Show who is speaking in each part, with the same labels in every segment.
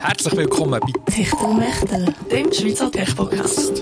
Speaker 1: Herzlich willkommen bei
Speaker 2: Techtelmechtel, dem Schweizer Tech-Podcast.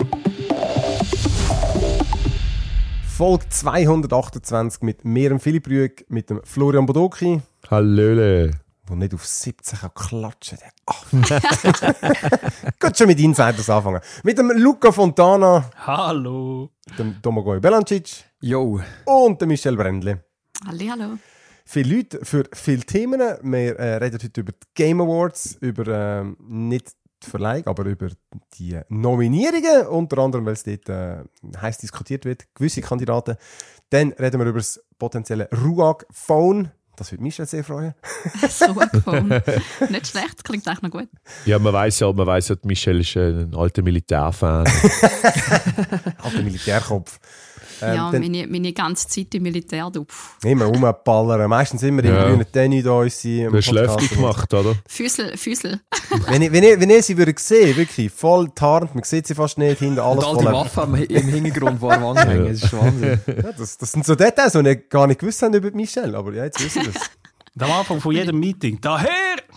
Speaker 3: Folge 228 mit mir, dem Philipp Rüegg, mit dem Florian Bodoki.
Speaker 4: Hallöle.
Speaker 3: Der nicht auf 17 kann klatschen kann. Gut, schon mit Insiders anfangen. Mit dem Luca Fontana.
Speaker 1: Hallo.
Speaker 3: Dem Domagoj Belancic.
Speaker 1: Jo.
Speaker 3: Und dem Michel Brändli.
Speaker 2: Hallo.
Speaker 3: Viele Leute für viele Themen. Wir reden heute über die Game Awards, über nicht die Verleihung, aber über die Nominierungen, unter anderem, weil es dort heiß diskutiert wird, gewisse Kandidaten. Dann reden wir über das potenzielle RUAG-Phone. Das würde mich sehr freuen.
Speaker 2: Das RUAG-Phone. Nicht schlecht, klingt echt noch gut.
Speaker 4: Ja, man weiss ja, Michel ist ein alter Militärfan.
Speaker 3: Alter Militärkopf.
Speaker 2: Ja, meine ganze Zeit im Militär.
Speaker 3: Immer rumballern. Meistens immer im grünen Tennis da unsere
Speaker 4: Du hast Schläfchen gemacht, oder?
Speaker 2: Füssel.
Speaker 3: wenn ihr sie würde sehen, wirklich voll tarnt, man sieht sie fast nicht, hinter alles
Speaker 1: Und all die Waffen im Hintergrund, die am anhängen, das ist Wahnsinn.
Speaker 3: Ja, das sind so Details, die wir gar nicht gewusst haben über Michel, aber ja, jetzt wissen wir es.
Speaker 1: Am Anfang von jedem Meeting, daher!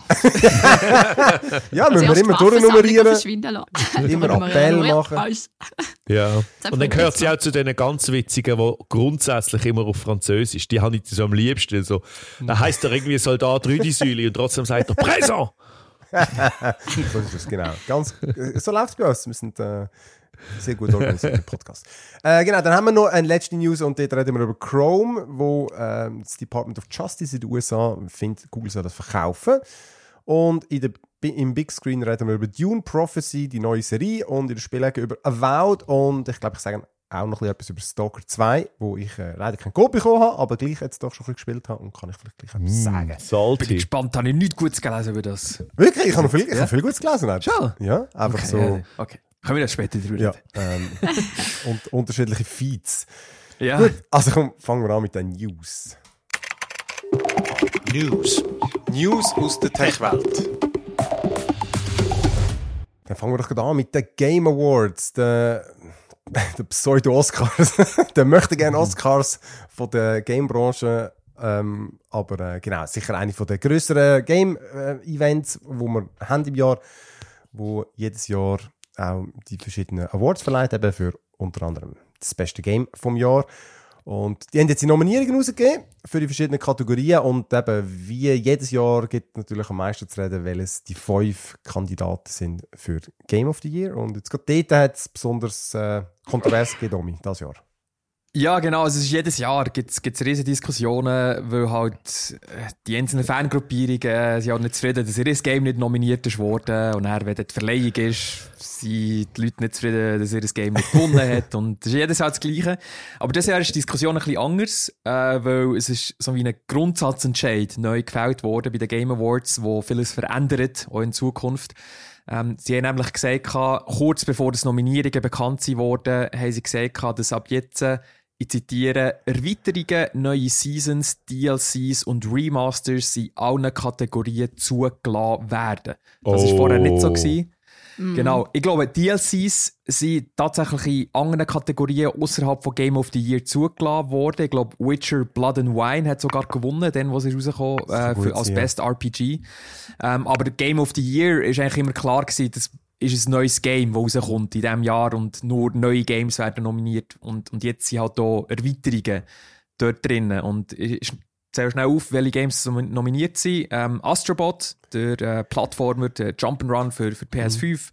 Speaker 3: Ja, müssen wir immer durchnummerieren, immer
Speaker 2: Immer
Speaker 3: Appell machen.
Speaker 4: Ja. Und dann gehört sie auch zu den ganz witzigen, die grundsätzlich immer auf Französisch, die habe ich so am liebsten. So. Da heisst er irgendwie Soldat Rüdisäuli und trotzdem sagt er Présent!
Speaker 3: So ist es, genau. So läuft es bei uns. Wir sind sehr gut organisiert im Podcast. Genau, dann haben wir noch eine letzte News und dort reden wir über Chrome, wo das Department of Justice in den USA findet, Google soll das verkaufen. Und im Big Screen reden wir über Dune Prophecy, die neue Serie, und in der Spielecke über Avowed, und ich glaube, ich sage auch noch etwas über Stalker 2, wo ich leider kein Code bekommen habe, aber gleich jetzt doch schon ein bisschen gespielt habe, und kann ich vielleicht gleich etwas sagen.
Speaker 1: Bin
Speaker 4: Salty.
Speaker 1: gespannt, habe ich nichts Gutes gelesen über das.
Speaker 3: Wirklich? Ich habe viel Gutes gelesen.
Speaker 1: Schon?
Speaker 3: Ja, einfach so.
Speaker 1: Okay. Können wir das später drüber
Speaker 3: Ja,
Speaker 1: reden?
Speaker 3: und unterschiedliche Feeds.
Speaker 1: Ja.
Speaker 3: Gut, also komm, fangen wir an mit den News.
Speaker 5: News aus der Tech-Welt.
Speaker 3: Dann fangen wir doch gerade an mit den Game Awards, den Pseudo-Oscars, den möchte gerne Oscars von der Game-Branche, aber genau, sicher eine von den grösseren Game-Events, wo wir haben im Jahr, wo jedes Jahr auch die verschiedenen Awards verleiht, eben für unter anderem das beste Game vom Jahr. Und die haben jetzt die Nominierungen rausgegeben für die verschiedenen Kategorien, und eben wie jedes Jahr gibt es natürlich am meisten zu reden, weil es die 5 Kandidaten sind für Game of the Year. Und jetzt gerade dort hat es besonders kontrovers gegeben, das Jahr.
Speaker 1: Ja, genau. Also es ist jedes Jahr gibt's riesige Diskussionen, weil halt die einzelnen Fangruppierungen sind auch nicht zufrieden, dass ihr Game nicht nominiert ist worden. Und dann, wenn die Verleihung ist, sind die Leute nicht zufrieden, dass ihr Game nicht gewonnen hat. Und das ist jedes Jahr das Gleiche. Aber dieses Jahr ist die Diskussion ein bisschen anders, weil es ist so wie ein Grundsatzentscheid neu gefällt worden bei den Game Awards, wo vieles verändert, auch in Zukunft. Sie haben nämlich gesagt, kurz bevor das Nominierungen bekannt wurden, haben sie gesagt, dass ab jetzt, ich zitiere, Erweiterungen, neue Seasons, DLCs und Remasters in allen Kategorien zugelassen werden. Das war vorher nicht so gewesen. Genau. Ich glaube, DLCs sind tatsächlich in anderen Kategorien außerhalb von Game of the Year zugelassen worden. Ich glaube, Witcher Blood and Wine hat sogar gewonnen, dann, wo sie rausgekommen als Best RPG. Aber Game of the Year ist eigentlich immer klar gewesen, das ist ein neues Game, das rauskommt in diesem Jahr, und nur neue Games werden nominiert. Und jetzt sind halt hier Erweiterungen dort drin. Und ich zähle schnell auf, welche Games nominiert sind. Astrobot, der Plattformer, der Jump'n'Run für PS5.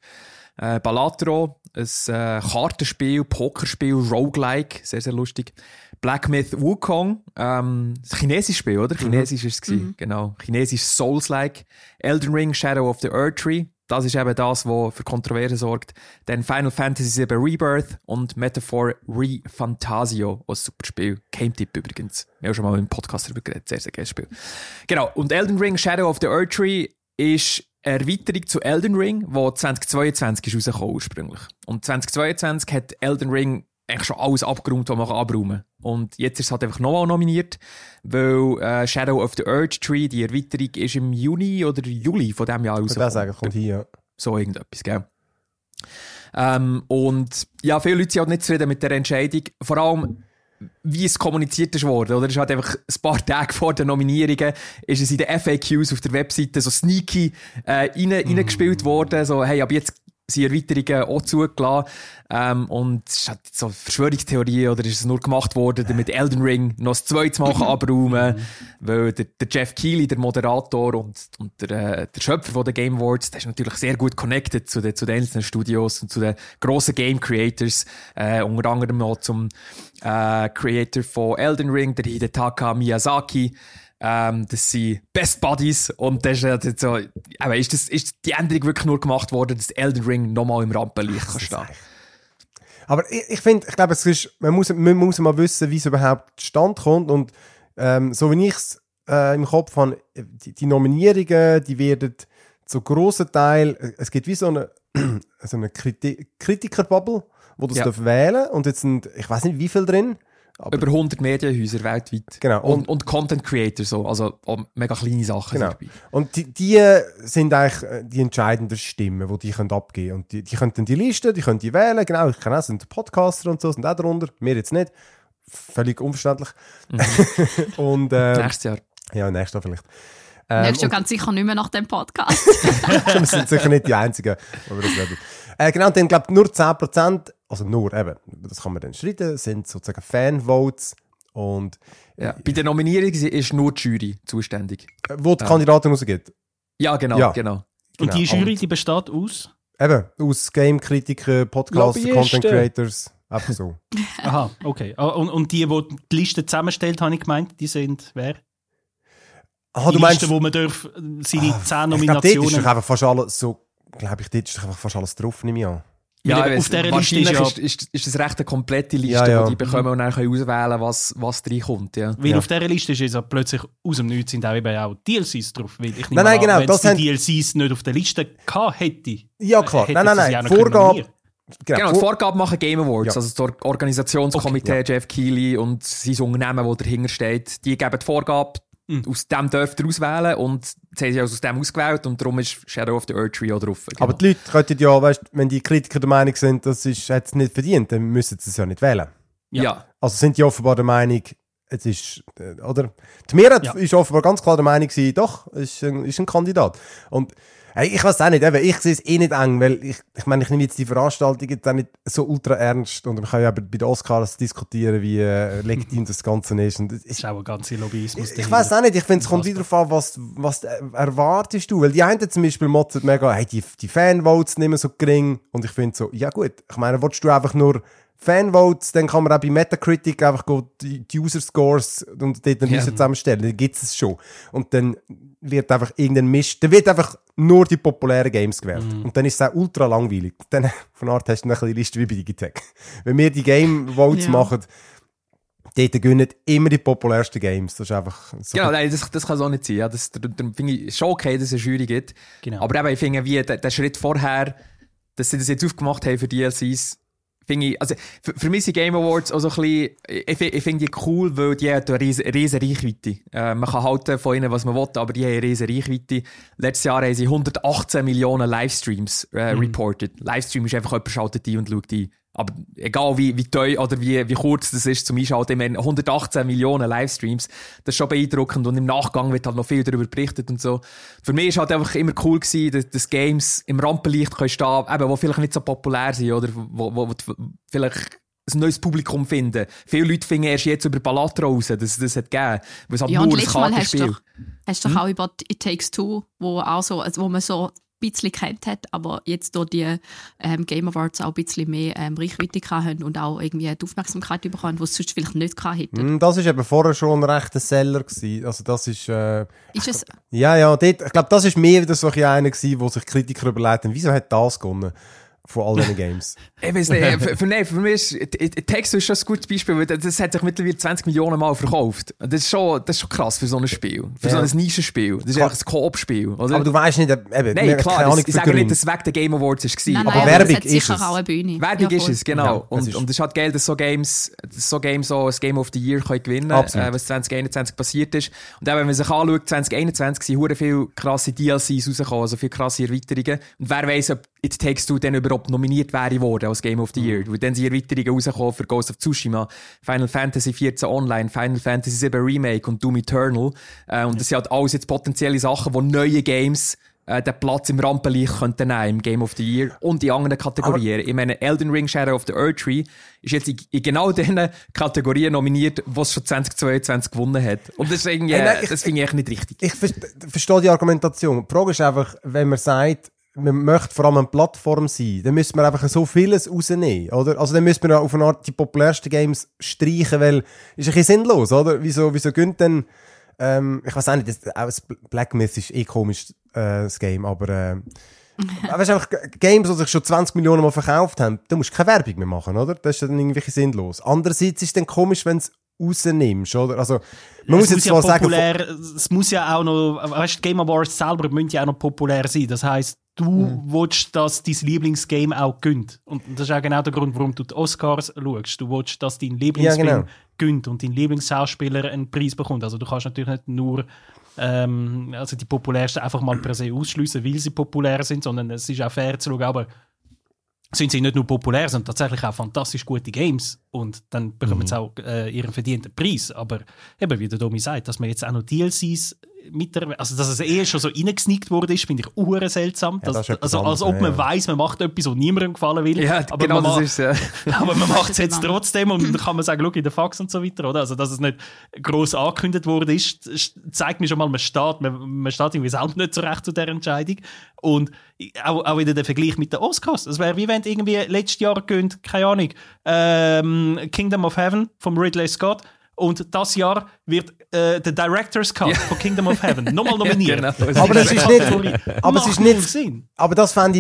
Speaker 1: Balatro, ein Kartenspiel, Pokerspiel, Roguelike, sehr, sehr lustig. Black Myth Wukong, ein chinesisches Spiel, oder? Chinesisch ist es genau. Chinesisch Souls-like. Elden Ring, Shadow of the Erdtree. Das ist eben das, was für Kontroverse sorgt. Dann Final Fantasy VII Rebirth und Metaphor ReFantasio, ein super Spiel. Game-Tipp übrigens. Wir haben schon mal im Podcast darüber geredet. Sehr, sehr geiles Spiel. Genau. Und Elden Ring, Shadow of the Erdtree ist eine Erweiterung zu Elden Ring, die 2022 ist rausgekommen ursprünglich. Und 2022 hat Elden Ring eigentlich schon alles abgeräumt, was man abräumen kann. Und jetzt ist es halt einfach nochmal nominiert, weil Shadow of the Erdtree, die Erweiterung, ist im Juni oder Juli von diesem Jahr rausgekommen.
Speaker 3: Ich würde sagen, kommt hier, ja.
Speaker 1: So irgendetwas, gell? Und ja, viele Leute sind halt nicht zufrieden mit der Entscheidung. Vor allem, wie es kommuniziert ist worden, oder? Es ist halt einfach ein paar Tage vor den Nominierungen, ist es in den FAQs auf der Webseite so sneaky reingespielt worden, so, hey, ab jetzt sind Erweiterungen auch zugelassen. Und es ist halt so Verschwörungstheorie, oder ist es nur gemacht worden, damit Elden Ring noch das zweite Mal abräumen kann, weil der Jeff Keighley, der Moderator und der Schöpfer von den Game Awards, der ist natürlich sehr gut connected zu den einzelnen Studios und zu den grossen Game Creators, unter anderem auch zum Creator von Elden Ring, der Hidetaka Miyazaki. Das sind Best Buddies und das ist so, ist die Änderung wirklich nur gemacht worden, dass Elden Ring nochmal im Rampenlicht kann stehen.
Speaker 3: Aber ich glaube, es ist, man muss mal wissen, wie es überhaupt zustande kommt und so wie ich es im Kopf habe, die Nominierungen, die werden zu grossen Teil, es gibt wie so eine Kritiker-Bubble, wo das darf wählen und jetzt sind, ich weiß nicht wie viel drin, aber
Speaker 1: über 100 Medienhäuser weltweit.
Speaker 3: Genau.
Speaker 1: Und Content Creator, so. Also mega kleine Sachen.
Speaker 3: Genau.
Speaker 1: Dabei.
Speaker 3: Und die sind eigentlich die entscheidenden Stimmen, die können abgeben. Und die können dann die Liste, die können die wählen. Genau, ich kenne auch, sind Podcaster und so, sind auch darunter. Wir jetzt nicht. Völlig unverständlich. Und,
Speaker 1: Nächstes Jahr.
Speaker 3: Ja, nächstes Jahr vielleicht.
Speaker 2: Nächstes Jahr ganz sicher nicht mehr nach dem Podcast.
Speaker 3: Wir sind sicher nicht die Einzigen, die das werden. Genau, und dann glaube ich nur 10%, also nur eben, das kann man dann streiten, sind sozusagen Fanvotes und
Speaker 1: ja. Bei der Nominierung ist nur die Jury zuständig.
Speaker 3: Wo die Kandidaten rausgeht.
Speaker 1: Ja, genau.
Speaker 6: Und die Jury, die besteht aus?
Speaker 3: Eben, aus Game-Kritikern, Podcaster, Content Creators, einfach so.
Speaker 6: Aha, okay. Und die Liste zusammenstellt, habe ich gemeint, die sind wer?
Speaker 3: Aha,
Speaker 6: die
Speaker 3: du meinst,
Speaker 6: Liste, wo man darf, seine 10 Nominationen...
Speaker 3: Ich glaube, dort ist doch einfach fast alles so, dort ist doch einfach fast alles drauf, nehme ich an.
Speaker 1: Ja,
Speaker 6: auf dieser Liste
Speaker 1: ist das recht eine komplette Liste, die die bekommen und dann können auswählen, was reinkommt. Ja.
Speaker 6: Weil auf dieser Liste ist es plötzlich aus dem Nichts sind auch eben auch DLCs drauf. Weil ich
Speaker 3: nein, genau,
Speaker 6: wenn es die DLCs nicht auf der Liste gehabt hätte,
Speaker 3: ja klar, nein, Vorgabe.
Speaker 1: Genau, die Vorgabe machen Game Awards, also das Organisationskomitee, Jeff Keighley und sein Unternehmen, das dahinter steht, die geben die Vorgabe, aus dem dürft ihr auswählen und jetzt haben sie aus dem ausgewählt und darum ist Shadow of the Erdtree auch drauf. Genau.
Speaker 3: Aber die Leute könnten ja, weißt, wenn die Kritiker der Meinung sind, das ist jetzt nicht verdient, dann müssen sie es ja nicht wählen.
Speaker 1: Ja.
Speaker 3: Also sind die offenbar der Meinung, es ist, oder? Die Mehrheit ist offenbar ganz klar der Meinung gewesen, doch, ist ein Kandidat. Und hey, ich weiß auch nicht, eben, ich sehe es nicht eng, weil ich meine, ich nehme jetzt die Veranstaltung jetzt auch nicht so ultra ernst und wir können ja bei den Oscars diskutieren, wie legitim das Ganze ist. Und
Speaker 6: das ist auch ein ganzer Lobbyismus.
Speaker 3: Ich weiß auch nicht, ich finde, es kommt wieder darauf an, was erwartest du, weil die einen zum Beispiel motzen mega, hey, die Fanvotes nicht mehr so gering und ich finde so, ja gut, ich meine, willst du einfach nur Fanvotes, dann kann man auch bei Metacritic einfach die User-Scores und dort eine Liste zusammenstellen, dann gibt es schon. Und dann wird einfach irgendein Mist, dann wird einfach nur die populären Games gewählt. Und dann ist es auch ultra langweilig. Dann von Art hast du eine Liste wie bei Digitech. Wenn wir die Game Votes machen, dort gewinnen immer die populärsten Games. Das ist einfach so.
Speaker 1: Genau, nein, das kann so nicht sein. Ja, das finde ich schon okay, dass es eine Jury gibt.
Speaker 6: Genau.
Speaker 1: Aber eben, ich finde, wie der Schritt vorher, dass sie das jetzt aufgemacht haben für DLCs, finde ich, also für mich sind Game Awards auch so ein bisschen, ich finde die cool, weil die haben eine riesen Reichweite. Man kann halten von ihnen, was man will, aber die haben eine riesen Reichweite. Letztes Jahr haben sie 118 Millionen Livestreams reported. Livestream ist einfach, jemand schaltet ein und schaut ein. Aber egal wie teuer oder wie kurz das ist zum Einschalten, ich meine, 118 Millionen Livestreams, das ist schon beeindruckend und im Nachgang wird halt noch viel darüber berichtet und so. Für mich ist halt einfach immer cool gewesen, dass Games im Rampenlicht können stehen, eben, wo vielleicht nicht so populär sind oder wo vielleicht ein neues Publikum finden. Viele Leute finden erst jetzt über Balatro raus, dass es hat gegeben. Weil es halt nur ein Kartenspiel.
Speaker 2: Hast du doch auch über It Takes Two, wo auch so, also wo man so ein bisschen kennt hat, aber jetzt durch die Game Awards auch ein bisschen mehr Reichweite haben und auch irgendwie die Aufmerksamkeit bekommen, die es sonst vielleicht nicht gehabt hätten.
Speaker 3: Das war eben vorher schon ein rechter Seller gewesen. Also das ist...
Speaker 2: ist es?
Speaker 3: Ja, dort, ich glaube, das ist mehr wieder so einer gewesen, wo sich Kritiker überlegt haben, wieso hat das gewonnen? Von all diesen Games.
Speaker 1: Ich weiß nicht, für mich ist Text ist schon ein gutes Beispiel, weil das hat sich mittlerweile 20 Millionen Mal verkauft. Das ist schon krass für so ein Spiel. Für so ein Nischenspiel. Das ist einfach ein Koop-Spiel.
Speaker 3: Aber du weißt nicht, eben,
Speaker 1: nein, klar, ich sage nicht, dass es wegen der Game Awards war.
Speaker 2: Nein,
Speaker 3: aber Werbung
Speaker 2: ist sicher auch eine Bühne.
Speaker 1: Werbung ist es, genau.
Speaker 3: Ja,
Speaker 1: und es ist halt geil, dass so Games so ein Game of the Year können gewinnen können, was 2021 passiert ist. Und auch wenn man sich anschaut, 2021 sind sehr viele krasse DLCs rausgekommen, also viele krasse Erweiterungen. Und wer weiss, ob It Takes Two dann überhaupt nominiert wäre worden als Game of the Year. Weil dann sind Erweiterungen rausgekommen für Ghost of Tsushima, Final Fantasy 14 Online, Final Fantasy 7 Remake und Doom Eternal. Und das sind halt alles jetzt potenzielle Sachen, wo neue Games den Platz im Rampenlicht könnten nehmen im Game of the Year und in anderen Kategorien. Ich meine, Elden Ring Shadow of the Erdtree ist jetzt in genau diesen Kategorien nominiert, was schon 2022 gewonnen hat. Und das ist irgendwie, das finde ich echt nicht richtig.
Speaker 3: Ich verstehe die Argumentation. Die Frage ist einfach, wenn man sagt, man möchte vor allem eine Plattform sein, dann müsste man einfach so vieles rausnehmen, oder? Also dann müsste man auf eine Art die populärsten Games streichen, weil ist ein bisschen sinnlos, oder? Wieso gönnt denn, ich weiß auch nicht, das Black Myth ist komisch, das Game, aber weißt du, einfach Games, die sich schon 20 Millionen Mal verkauft haben, da musst du keine Werbung mehr machen, oder? Das ist dann irgendwie sinnlos. Andererseits ist es dann komisch, wenn es rausnimmst, oder? Also, man muss jetzt zwar sagen,
Speaker 6: es muss ja auch noch, weißt du, Game Awards selber müssen ja auch noch populär sein. Das heisst, du willst, dass dein Lieblingsgame auch gönnt. Und das ist auch genau der Grund, warum du die Oscars schaust. Du willst, dass dein Lieblingsfilm gönnt und dein Lieblingsschauspieler einen Preis bekommt. Also du kannst natürlich nicht nur also die populärsten einfach mal per se ausschliessen, weil sie populär sind, sondern es ist auch fair zu schauen, aber sind sie nicht nur populär, sondern tatsächlich auch fantastisch gute Games und dann bekommen sie auch ihren verdienten Preis. Aber eben, wie der Domi sagt, dass man jetzt auch noch DLCs also dass es schon so reingesneakt wurde, finde ich uhr seltsam.
Speaker 3: Ja,
Speaker 6: also als ob man weiss, man macht etwas, was niemandem gefallen will.
Speaker 1: Ja, aber genau das ist es.
Speaker 6: Aber man macht es jetzt trotzdem und dann kann man sagen, schau, in der Fax und so weiter, oder? Also dass es nicht gross angekündigt wurde, zeigt mir schon mal, man steht irgendwie selbst nicht so recht zu dieser Entscheidung. Und auch wieder der Vergleich mit den Oscars. Es wäre wie wenn irgendwie letztes Jahr gönnt, keine Ahnung, Kingdom of Heaven vom Ridley Scott. Und das Jahr wird der Director's Cut von Kingdom of Heaven nochmal nominiert.
Speaker 1: Ja, genau.
Speaker 3: Aber das ist nicht, aber es ist nicht, aber das fände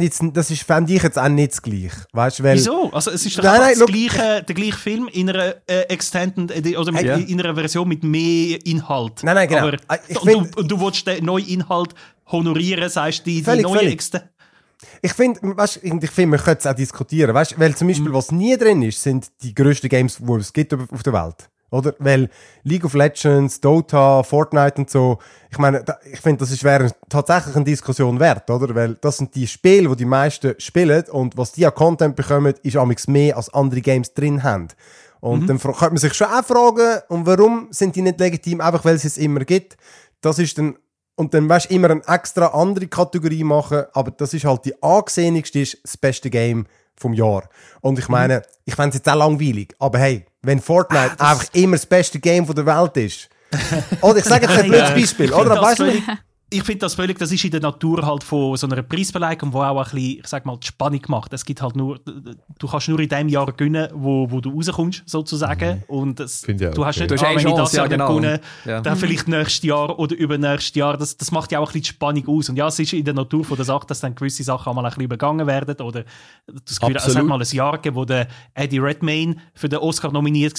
Speaker 3: ich jetzt auch nicht das Gleiche. Weißt, weil,
Speaker 6: wieso? Also es ist doch der gleiche Film in einer Extended oder in einer Version mit mehr Inhalt.
Speaker 3: Nein, genau.
Speaker 6: Aber, und du willst den neuen Inhalt honorieren, sagst du, die neue Extended.
Speaker 3: Ich finde, man könnte es auch diskutieren, weißt, weil zum Beispiel, was nie drin ist, sind die grössten Games, die es gibt auf der Welt. Oder? Weil League of Legends, Dota, Fortnite und so, ich meine, ich finde, das wäre tatsächlich eine Diskussion wert, oder? Weil das sind die Spiele, die meisten spielen und was die an Content bekommen, ist amigs mehr als andere Games drin haben. Und dann könnte man sich schon auch fragen, und warum sind die nicht legitim? Einfach weil es es immer gibt. Das ist dann, und dann weißt du, immer eine extra andere Kategorie machen, aber das ist halt die angesehenigste, ist das beste Game vom Jahr. Und ich meine, ich fände es jetzt auch langweilig, aber hey, wenn Fortnite einfach immer das beste Game der Welt ist. Oder ich sage jetzt ein blödes Beispiel, oder? Weißt du?
Speaker 6: Ich finde das völlig, das ist in der Natur halt von so einer Preisverleihung, wo auch ein bisschen, ich sag mal, die Spannung macht. Es gibt halt nur, du kannst nur in dem Jahr gewinnen, wo du rauskommst, sozusagen. Und du hast nicht, wenn ich das Jahr gewonnen, dann vielleicht nächstes Jahr oder übernächstes Jahr. Das macht ja auch ein bisschen die Spannung aus. Und ja, es ist in der Natur von der Sache, dass dann gewisse Sachen einmal ein bisschen übergangen werden. Oder das Gefühl, es hat mal ein Jahr gegeben, wo der Eddie Redmayne für den Oscar nominiert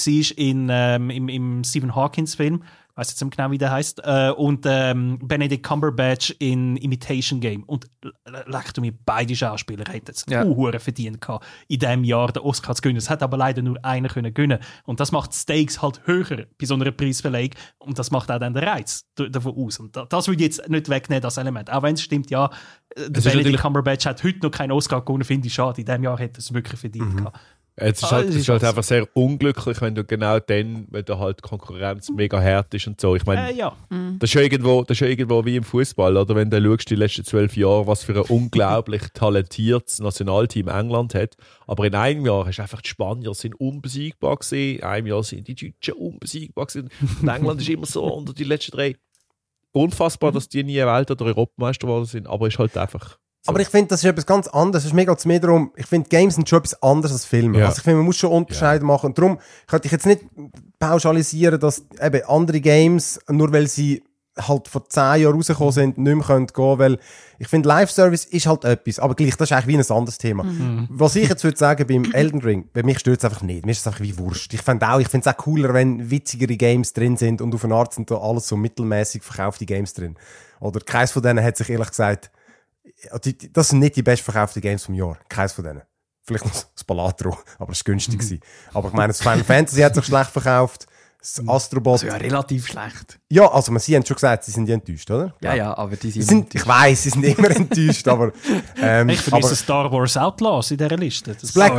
Speaker 6: war im Stephen Hawkins-Film. Ich weiss jetzt nicht genau, wie der heisst, und Benedict Cumberbatch in Imitation Game. Und leck du mir, beide Schauspieler hätten es verdient gehabt, in diesem Jahr den Oscar zu gewinnen. Es hat aber leider nur einer können gewinnen. Und das macht die Stakes halt höher bei so einer Preisverleihung. Und das macht auch dann den Reiz davon aus. Und das würde ich jetzt nicht wegnehmen, das Element. Auch wenn es stimmt, ja, der Benedict Cumberbatch hat heute noch keinen Oscar gewonnen, finde ich schade. In diesem Jahr hätte er es wirklich verdient gehabt.
Speaker 4: Es ist halt einfach sehr unglücklich, wenn du genau dann, wenn da halt die Konkurrenz mega hart ist und so. Ich meine, das ist ja irgendwo wie im Fußball, oder? Wenn du schaust, die letzten 12 Jahre, was für ein unglaublich talentiertes Nationalteam England hat. Aber in einem Jahr hast du einfach, die Spanier sind unbesiegbar gewesen, in einem Jahr sind die Deutschen unbesiegbar gewesen. Und England ist immer so unter die letzten 3. Unfassbar, dass die nie Welt- oder Europameister geworden sind, aber ist halt einfach... So.
Speaker 3: Aber ich finde, das ist etwas ganz anderes. Es ist mega zu mir darum, ich finde, Games sind schon etwas anderes als Filme. Also ich finde, man muss schon Unterscheide machen. Und darum könnte ich jetzt nicht pauschalisieren, dass eben andere Games, nur weil sie halt vor 10 Jahren rausgekommen sind, nicht mehr gehen können, weil ich finde, Live-Service ist halt etwas, aber gleich, das ist eigentlich wie ein anderes Thema. Was ich jetzt würde sagen beim Elden Ring, bei mich stört es einfach nicht. Mir ist es einfach wie Wurst. Ich finde es auch cooler, wenn witzigere Games drin sind und auf eine Art sind da alles so mittelmäßig verkaufte Games drin. Oder keins von denen hat sich ehrlich gesagt, das sind nicht die bestverkauften Games vom Jahr. Keins von denen. Vielleicht noch das Balatro, aber es war günstig. Aber ich meine, das Final Fantasy hat sich schlecht verkauft. Das Astrobot...
Speaker 1: Also ja, relativ schlecht.
Speaker 3: Ja, also sie haben schon gesagt, sie sind enttäuscht, oder?
Speaker 1: Ja, aber die sind
Speaker 3: ich weiss, sie sind immer enttäuscht, aber...
Speaker 6: ich vermisse Star Wars Outlaws in dieser Liste.
Speaker 3: Das Black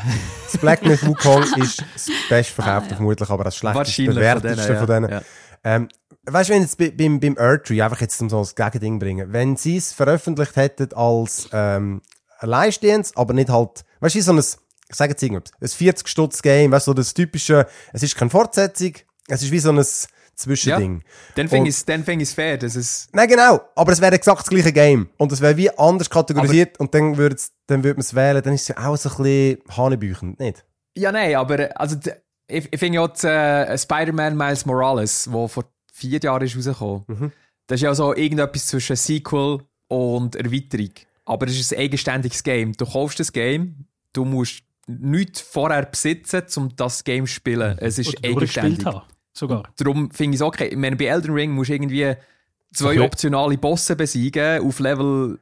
Speaker 3: Myth Wukong ist das bestverkaufte vermutlich, aber das schlechteste bewertetste von denen. Ja. Weißt du, wenn jetzt beim Erdtree, einfach jetzt um so ein Gegending bringen, wenn sie es veröffentlicht hätten als alleinstehendes, aber nicht halt, weißt du, so ein, ich sage jetzt irgendwas, ein 40-Stutz-Game, weißt du, so das typische, es ist keine Fortsetzung, es ist wie so ein Zwischending.
Speaker 1: Ja, dann fing es fair, dass es...
Speaker 3: Nein, genau, aber es wäre exakt das gleiche Game und es wäre wie anders kategorisiert und dann würde man es wählen, dann ist es ja auch so ein bisschen hanebüchend, nicht?
Speaker 1: Ja, nein, aber also, ich finde ja Spider-Man Miles Morales, der vor 4 Jahren ist rausgekommen. Das ist ja so irgendetwas zwischen Sequel und Erweiterung. Aber es ist ein eigenständiges Game. Du kaufst das Game, du musst nichts vorher besitzen, um das Game zu spielen. Es ist eigenständig.
Speaker 6: Sogar.
Speaker 1: Darum finde ich es okay. Ich meine, bei Elden Ring musst du irgendwie 2 optionale Bosse besiegen auf Level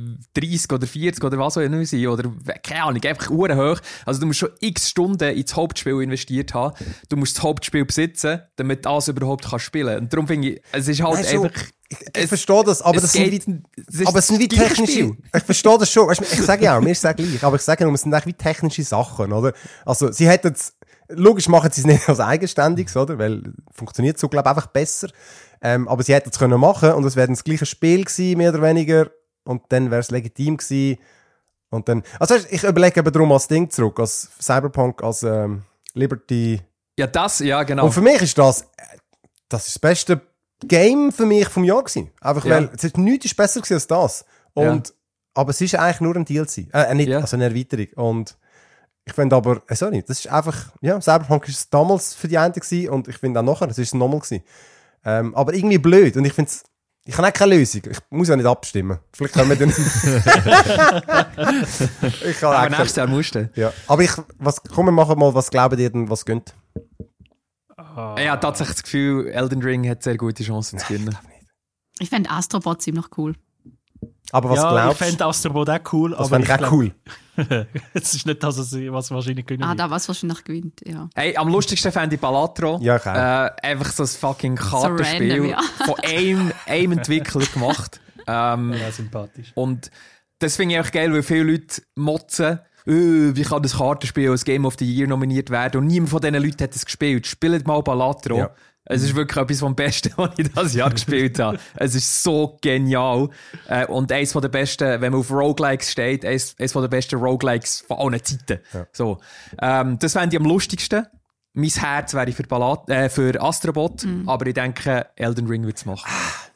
Speaker 1: 30 oder 40 oder was auch immer sein. Oder keine Ahnung, einfach hoch. Also du musst schon x Stunden ins Hauptspiel investiert haben. Du musst das Hauptspiel besitzen, damit du das überhaupt kannst spielen. Und darum finde ich, es ist halt einfach...
Speaker 3: Ich verstehe das, aber es sind wie technische... Ich verstehe das schon. Weißt, ich sage ja auch, mir ist es gleich. Aber ich sage nur, es sind wie technische Sachen, oder? Also sie hätten es... Logisch machen sie es nicht als eigenständiges, oder? Weil funktioniert so, glaube ich, einfach besser. Aber sie hätten es können machen und es wäre das gleiche Spiel gewesen, mehr oder weniger. Und dann wäre es legitim gewesen. Und dann... Also ich überlege eben darum als Ding zurück, als Cyberpunk, als Liberty...
Speaker 1: Ja, genau.
Speaker 3: Und für mich ist das ist das beste Game für mich vom Jahr gewesen. Einfach weil, es ist nichts besser gewesen als das. Und, aber es ist eigentlich nur ein DLC. Also eine Erweiterung. Und ich finde aber, das ist einfach, Cyberpunk ist damals für die einen gewesen und ich finde auch nachher, es ist normal gewesen. Aber irgendwie blöd. Und ich finde es, ich habe auch keine Lösung. Ich muss ja nicht abstimmen. Vielleicht können wir dann...
Speaker 1: aber nächstes Jahr musst du.
Speaker 3: Ja. Aber komm, wir machen mal, was glaubt ihr denn, was gönnt?
Speaker 1: Ich habe tatsächlich das Gefühl, Elden Ring hat sehr gute Chancen zu gewinnen.
Speaker 2: Ich fände Astrobot ziemlich noch cool.
Speaker 3: Aber was glaubst du?
Speaker 6: Ich fände Astrobot auch cool.
Speaker 3: Das fände ich auch cool.
Speaker 6: Es ist nicht das, was wahrscheinlich gewinnen
Speaker 2: da was wahrscheinlich gewinnt, ja.
Speaker 1: Hey, am lustigsten fände ich Balatro.
Speaker 3: Ja, okay.
Speaker 1: Einfach so ein fucking Kartenspiel von einem Entwickler gemacht.
Speaker 6: Ja, sympathisch.
Speaker 1: Und das finde ich auch geil, weil viele Leute motzen, wie kann das Kartenspiel als Game of the Year nominiert werden? Und niemand von diesen Leuten hat es gespielt. Spielt mal Balatro. Ja. Es ist wirklich etwas vom Besten, was ich dieses Jahr gespielt habe. Es ist so genial. Und eines der besten, wenn man auf Roguelikes steht, eines der besten Roguelikes von allen Zeiten. Ja. So. Das fände ich am lustigsten. Mein Herz wäre für Astrobot, aber ich denke, Elden Ring wird es machen.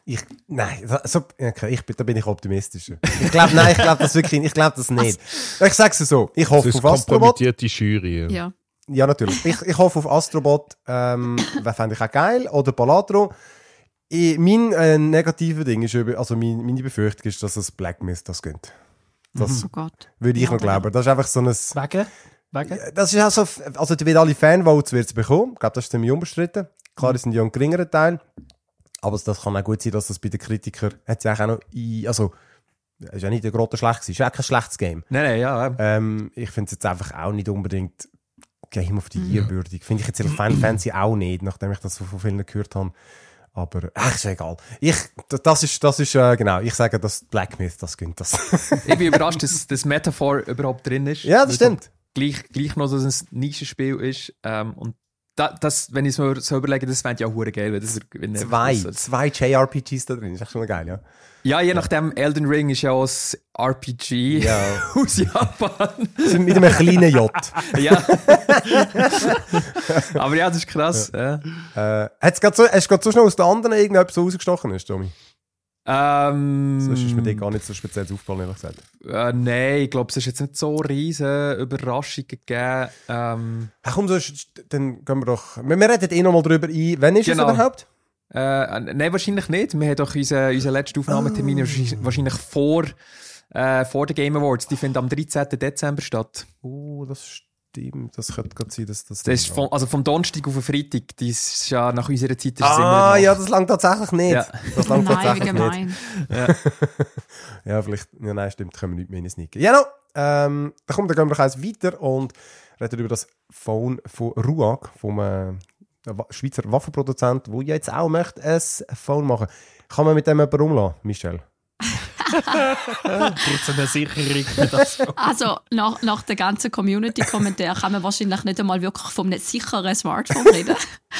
Speaker 3: Da bin ich optimistischer. Ich glaube das wirklich, ich glaube das nicht. Ich sage es so, ich hoffe auf Astrobot.
Speaker 4: Kompromittierte Jury.
Speaker 2: Ja.
Speaker 3: Ja, natürlich. Ich hoffe auf Astrobot, fände ich auch geil, oder Balatro. Mein negatives Ding ist, also meine Befürchtung ist, dass es Black Myth das gönnt. Das würde ich noch glauben. Das ist einfach so ein...
Speaker 6: Wegen?
Speaker 3: Das ist auch so, also die wird alle Fanvotes wird es bekommen. Ich glaube, das ist ziemlich unbestritten. Klar, das sind ja ein geringerer Teil. Aber das kann auch gut sein, dass das bei den Kritikern hat sich auch noch also es ist ja nicht ein grotter schlecht gewesen. Es ist auch kein schlechtes Game.
Speaker 1: Nein, ja.
Speaker 3: Ich finde es jetzt einfach auch nicht unbedingt Game of the Year würdig. Finde ich jetzt Final Fantasy auch nicht, nachdem ich das von vielen gehört habe. Aber, ist egal. Das ist genau, ich sage, dass Black Myth, das gönnt das.
Speaker 1: Ich bin überrascht, dass das Metaphor überhaupt drin ist.
Speaker 3: Ja, das stimmt.
Speaker 1: Gleich noch so ein Nischenspiel ist. Und das, wenn ich es mir so überlege, das fände ich auch verdammt geil. Wenn das
Speaker 3: zwei JRPGs da drin, ist echt schon geil, ja.
Speaker 1: Ja, je nachdem, Elden Ring ist ja auch ein RPG aus Japan.
Speaker 3: Mit einem kleinen J.
Speaker 1: Ja. Aber ja, das ist krass. Ja.
Speaker 3: Hast du gerade so schnell aus den anderen irgendetwas rausgestochen, ist, Tommy? Sonst ist mir dir gar nicht so speziell aufgefallen, ehrlich gesagt.
Speaker 1: Nein, ich glaube, es ist jetzt nicht so riesen Überraschungen gegeben.
Speaker 3: Komm, dann gehen wir doch... Wir reden noch mal drüber ein. Wann ist es überhaupt?
Speaker 1: Nein, wahrscheinlich nicht. Wir haben doch unseren letzten Aufnahmetermin wahrscheinlich vor den Game Awards. Die finden am 13. Dezember statt.
Speaker 3: Oh, das stimmt. Das könnte gerade sein, dass das...
Speaker 1: ist vom Donnerstag auf den Freitag. Das ist ja nach unserer Zeit...
Speaker 3: Ja, das langt tatsächlich nicht. Ja. Das langt
Speaker 2: tatsächlich nicht.
Speaker 3: Ja, vielleicht... Ja, nein, stimmt. Können wir nicht mehr in sneaken. Ja, no. Dann gehen wir eins weiter und reden über das Phone von Ruag, vom Schweizer Waffenproduzent, der jetzt auch möchte ein Phone machen. Kann man mit dem jemanden rumlassen, Michelle?
Speaker 6: Braucht es eine Sicherung für das?
Speaker 2: Also nach der ganzen Community-Kommentar kann man wahrscheinlich nicht einmal wirklich von einem sicheren Smartphone reden.